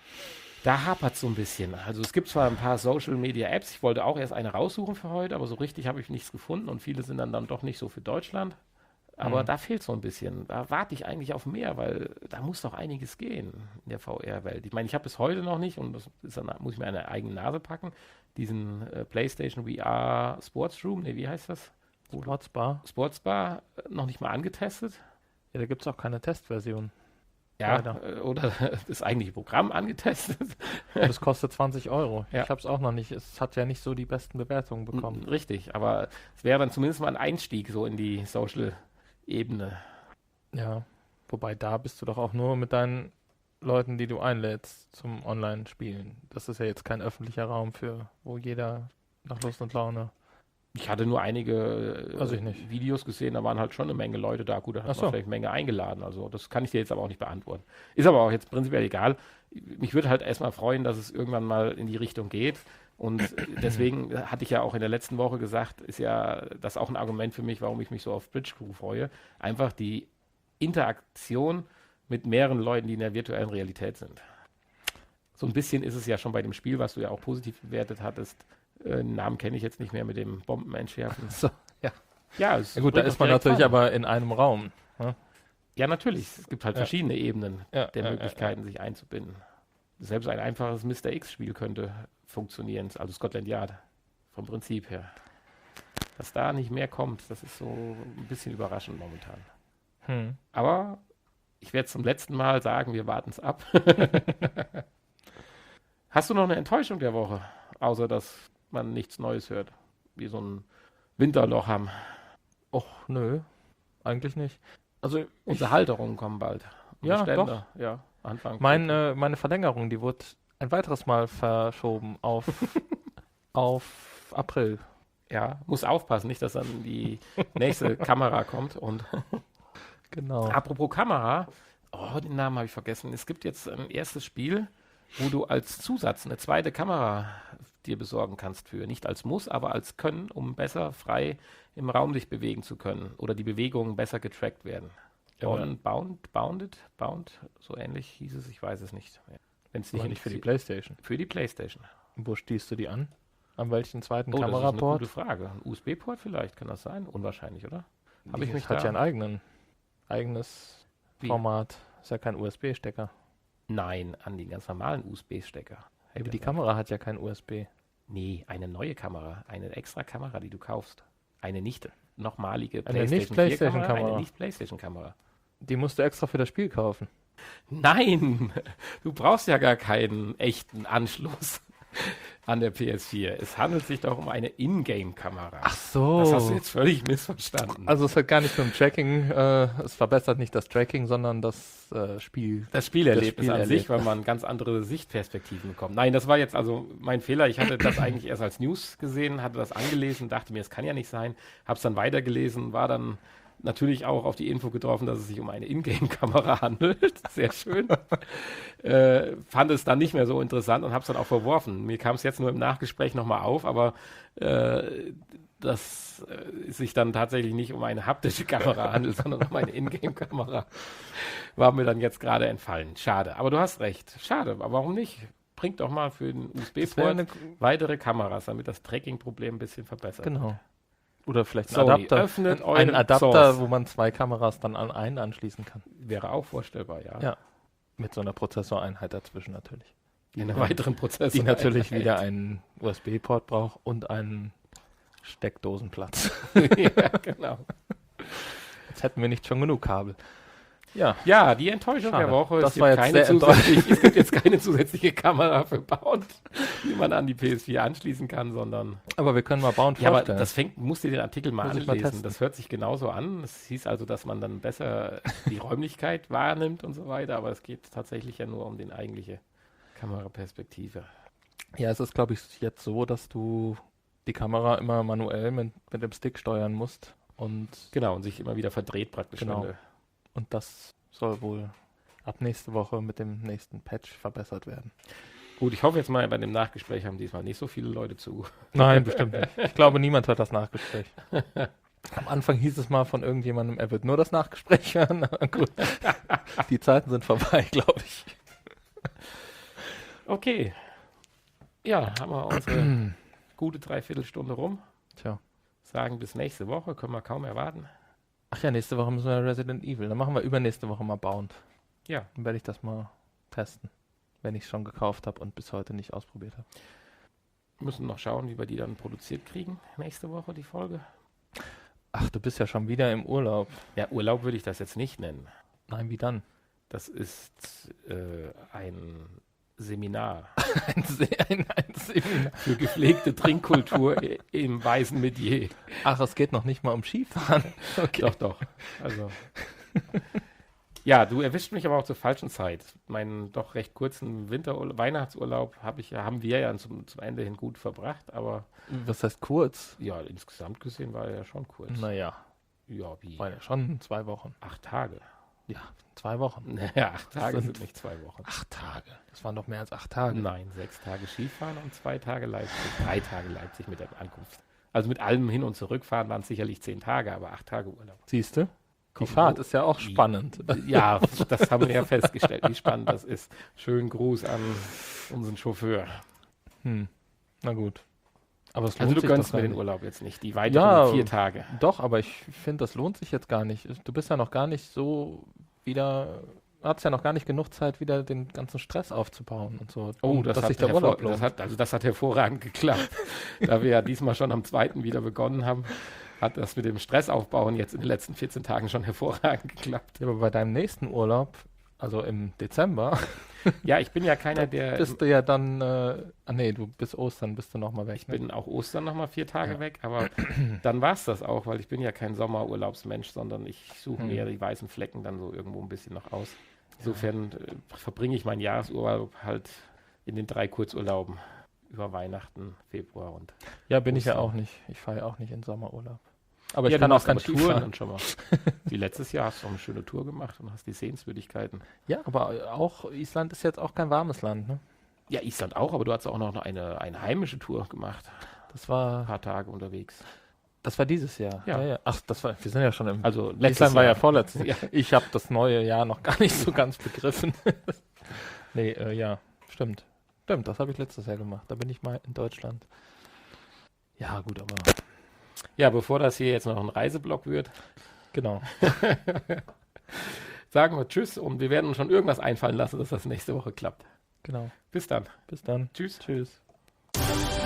Da hapert es so ein bisschen. Also es gibt zwar ein paar Social-Media-Apps, ich wollte auch erst eine raussuchen für heute, aber so richtig habe ich nichts gefunden und viele sind dann doch nicht so für Deutschland. Aber da fehlt so ein bisschen. Da warte ich eigentlich auf mehr, weil da muss doch einiges gehen in der VR-Welt. Ich meine, ich habe bis heute noch nicht, und das ist dann, muss ich mir eine eigene Nase packen, diesen PlayStation VR Sports Room, wie heißt das? Sportsbar noch nicht mal angetestet. Ja, da gibt es auch keine Testversion. Ja, oder das eigentliche Programm angetestet. Und es kostet 20 €. Ja. Ich habe es auch noch nicht. Es hat ja nicht so die besten Bewertungen bekommen. Richtig, aber es wäre dann zumindest mal ein Einstieg so in die Social-Ebene. Ja, wobei da bist du doch auch nur mit deinen Leuten, die du einlädst zum Online-Spielen. Das ist ja jetzt kein öffentlicher Raum, wo jeder nach Lust und Laune... Ich hatte nur einige Videos gesehen, da waren halt schon eine Menge Leute da. Gut, da hat man vielleicht eine Menge eingeladen. Also das kann ich dir jetzt aber auch nicht beantworten. Ist aber auch jetzt prinzipiell egal. Mich würde halt erstmal freuen, dass es irgendwann mal in die Richtung geht. Und deswegen hatte ich ja auch in der letzten Woche gesagt, ist ja das auch ein Argument für mich, warum ich mich so auf Bridge Crew freue. Einfach die Interaktion mit mehreren Leuten, die in der virtuellen Realität sind. So ein bisschen ist es ja schon bei dem Spiel, was du ja auch positiv bewertet hattest. Den Namen kenne ich jetzt nicht mehr mit dem Bombenentschärfen. So, ja. Ja, gut, da ist man natürlich aber in einem Raum. Ne? Ja, natürlich. Es gibt halt verschiedene Ebenen der Möglichkeiten, sich einzubinden. Selbst ein einfaches Mr. X-Spiel könnte funktionieren, also Scotland Yard, vom Prinzip her. Dass da nicht mehr kommt, das ist so ein bisschen überraschend momentan. Aber ich werde zum letzten Mal sagen, wir warten es ab. Hast du noch eine Enttäuschung der Woche? Außer, dass man nichts Neues hört. Wie so ein Winterloch haben. Och, nö. Eigentlich nicht. Also unsere Halterungen kommen bald. Ja, Ständer. doch. Ja, Anfang. Meine Verlängerung, die wurde ein weiteres Mal verschoben auf April. Ja, muss aufpassen, nicht, dass dann die nächste Kamera kommt. Und Genau. apropos Kamera, den Namen habe ich vergessen. Es gibt jetzt ein erstes Spiel, wo du als Zusatz eine zweite Kamera dir besorgen kannst für. Nicht als Muss, aber als Können, um besser frei im Raum sich bewegen zu können oder die Bewegungen besser getrackt werden. Bound, so ähnlich hieß es, ich weiß es nicht. Wenn es Aber nicht für die PlayStation. Für die PlayStation. Wo schließt du die an? An welchen zweiten Das ist eine Kameraport? gute Frage. Ein USB-Port vielleicht, kann das sein? Unwahrscheinlich, oder? Habe ich mich hat da... ja ein eigenes Wie? Format. Ist ja kein USB-Stecker. Nein, an den ganz normalen USB-Stecker. Aber die Kamera hat ja kein USB. Nee, eine neue Kamera. Eine extra Kamera, die du kaufst. Eine nicht nochmalige Eine nicht PlayStation 4 Kamera. PlayStation-Kamera. Eine nicht PlayStation-Kamera. Die musst du extra für das Spiel kaufen. Nein, du brauchst ja gar keinen echten Anschluss an der PS4. Es handelt sich doch um eine Ingame-Kamera. Ach so. Das hast du jetzt völlig missverstanden. Also es hat gar nicht mit dem Tracking, es verbessert nicht das Tracking, sondern das Spiel. Das Spielerlebnis an sich, Spielerlebnis. weil man ganz andere Sichtperspektiven bekommt. Nein, das war jetzt also mein Fehler. Ich hatte das eigentlich erst als News gesehen, hatte das angelesen, dachte mir, es kann ja nicht sein. Habe es dann weitergelesen, war dann natürlich auch auf die Info getroffen, dass es sich um eine Ingame-Kamera handelt. Sehr schön. Fand es dann nicht mehr so interessant und habe es dann auch verworfen. Mir kam es jetzt nur im Nachgespräch nochmal auf, aber dass es sich dann tatsächlich nicht um eine haptische Kamera handelt, sondern um eine Ingame-Kamera, war mir dann jetzt gerade entfallen. Schade, aber du hast recht. Schade, aber warum nicht? Bringt doch mal für den USB-Port weitere Kameras, damit das Tracking-Problem ein bisschen verbessert wird. Genau. Oder vielleicht ein Sony, Adapter. öffnet Ein euren Adapter, Source. wo man zwei Kameras dann an einen anschließen kann. Wäre auch vorstellbar, ja. Ja. Mit so einer Prozessoreinheit dazwischen natürlich. Einen weiteren Prozessor. Die natürlich wieder einen USB-Port braucht und einen Steckdosenplatz. Ja, genau. Jetzt hätten wir nicht schon genug Kabel. Ja, Ja, die Enttäuschung Schade. der Woche. Das Es war gibt, jetzt keine sehr es gibt jetzt keine zusätzliche Kamera für Bound, die man an die PS4 anschließen kann, sondern... aber wir können mal Bound Ja, aber vorstellen. das musst du dir den Artikel mal Muss ich mal anlesen. testen. Das hört sich genauso an. Es hieß also, dass man dann besser die Räumlichkeit wahrnimmt und so weiter, aber es geht tatsächlich ja nur um die eigentliche Kameraperspektive. Ja, es ist, glaube ich, jetzt so, dass du die Kamera immer manuell mit dem Stick steuern musst. Und Genau, und sich immer wieder verdreht praktisch. Genau. wenn du- Und das soll wohl ab nächste Woche mit dem nächsten Patch verbessert werden. Gut, ich hoffe jetzt mal, bei dem Nachgespräch haben diesmal nicht so viele Leute zu. Nein, bestimmt nicht. Ich glaube, niemand hört das Nachgespräch. Am Anfang hieß es mal von irgendjemandem, er wird nur das Nachgespräch hören. Aber gut, die Zeiten sind vorbei, glaube ich. Okay. Ja, haben wir unsere gute Dreiviertelstunde rum. Tja. Sagen bis nächste Woche, können wir kaum erwarten. Ach ja, nächste Woche müssen wir Resident Evil. Dann machen wir übernächste Woche mal Bound. Ja. Dann werde ich das mal testen, wenn ich es schon gekauft habe und bis heute nicht ausprobiert habe. Müssen noch schauen, wie wir die dann produziert kriegen. Nächste Woche die Folge. Ach, du bist ja schon wieder im Urlaub. Ja, Urlaub würde ich das jetzt nicht nennen. Nein, wie dann? Das ist ein Seminar Ein Seminar. für gepflegte Trinkkultur im weißen Metier. Ach, es geht noch nicht mal um Skifahren. Okay. Doch, doch. Also. Ja, du erwischt mich aber auch zur falschen Zeit. Meinen doch recht kurzen Weihnachtsurlaub haben wir ja zum Ende hin gut verbracht, aber Was heißt kurz? ja, insgesamt gesehen war er ja schon kurz. Naja, Ja, wie? waren ja schon 2 Wochen. 8 Tage. Ja, 2 Wochen. Naja, 8 Tage Das sind sind- nicht 2 Wochen. 8 Tage. Das waren doch mehr als 8 Tage. Nein, 6 Tage Skifahren und 2 Tage Leipzig. 3 Tage Leipzig mit der Ankunft. Also mit allem hin- und zurückfahren waren es sicherlich 10 Tage, aber 8 Tage Urlaub. Siehst du? Die Komm, Fahrt wo- ist ja auch spannend. Ja, das haben wir ja festgestellt, wie spannend das ist. Schönen Gruß an unseren Chauffeur. Na gut. Aber es lohnt Also du sich gönnst doch mir gar den nicht. Urlaub jetzt nicht, die weiteren Ja, 4 Tage. Doch, aber ich finde, das lohnt sich jetzt gar nicht. Du bist ja noch gar nicht so wieder, hast ja noch gar nicht genug Zeit, wieder den ganzen Stress aufzubauen und so. dass sich der Urlaub lohnt. das hat hervorragend geklappt. Da wir ja diesmal schon am 2. wieder begonnen haben, hat das mit dem Stressaufbauen jetzt in den letzten 14 Tagen schon hervorragend geklappt. Ja, aber bei deinem nächsten Urlaub, also im Dezember, Ja, ich bin ja keiner, der... bist du ja dann, du bis Ostern bist du nochmal weg. Ich bin auch Ostern nochmal 4 Tage Ja. weg, aber dann war es das auch, weil ich bin ja kein Sommerurlaubsmensch, sondern ich suche mir die weißen Flecken dann so irgendwo ein bisschen noch aus. Insofern verbringe ich meinen Jahresurlaub halt in den 3 Kurzurlauben über Weihnachten, Februar und Ja, bin ich ja Ostern. auch nicht. Ich fahre ja auch nicht in Sommerurlaub. Aber ich ja, kann du auch machst kein aber Ski Touren fahren. und schon mal. Wie letztes Jahr hast du auch eine schöne Tour gemacht und hast die Sehenswürdigkeiten. Ja, aber auch Island ist jetzt auch kein warmes Land, ne? Ja, Island auch, aber du hast auch noch eine heimische Tour gemacht. Das Ein war paar Tage unterwegs. dieses Jahr. Ja. Ach, wir sind ja schon im Also letztes Island war ja Jahr. vorletztes. Ja. Ich habe das neue Jahr noch gar nicht so ganz begriffen. Nee, ja, stimmt. Stimmt, das habe ich letztes Jahr gemacht. Da bin ich mal in Deutschland. Ja, gut, aber Ja, bevor das hier jetzt noch ein Reiseblock wird, genau. sagen wir Tschüss und wir werden uns schon irgendwas einfallen lassen, dass das nächste Woche klappt. Genau. Bis dann. Bis dann. Tschüss. Tschüss.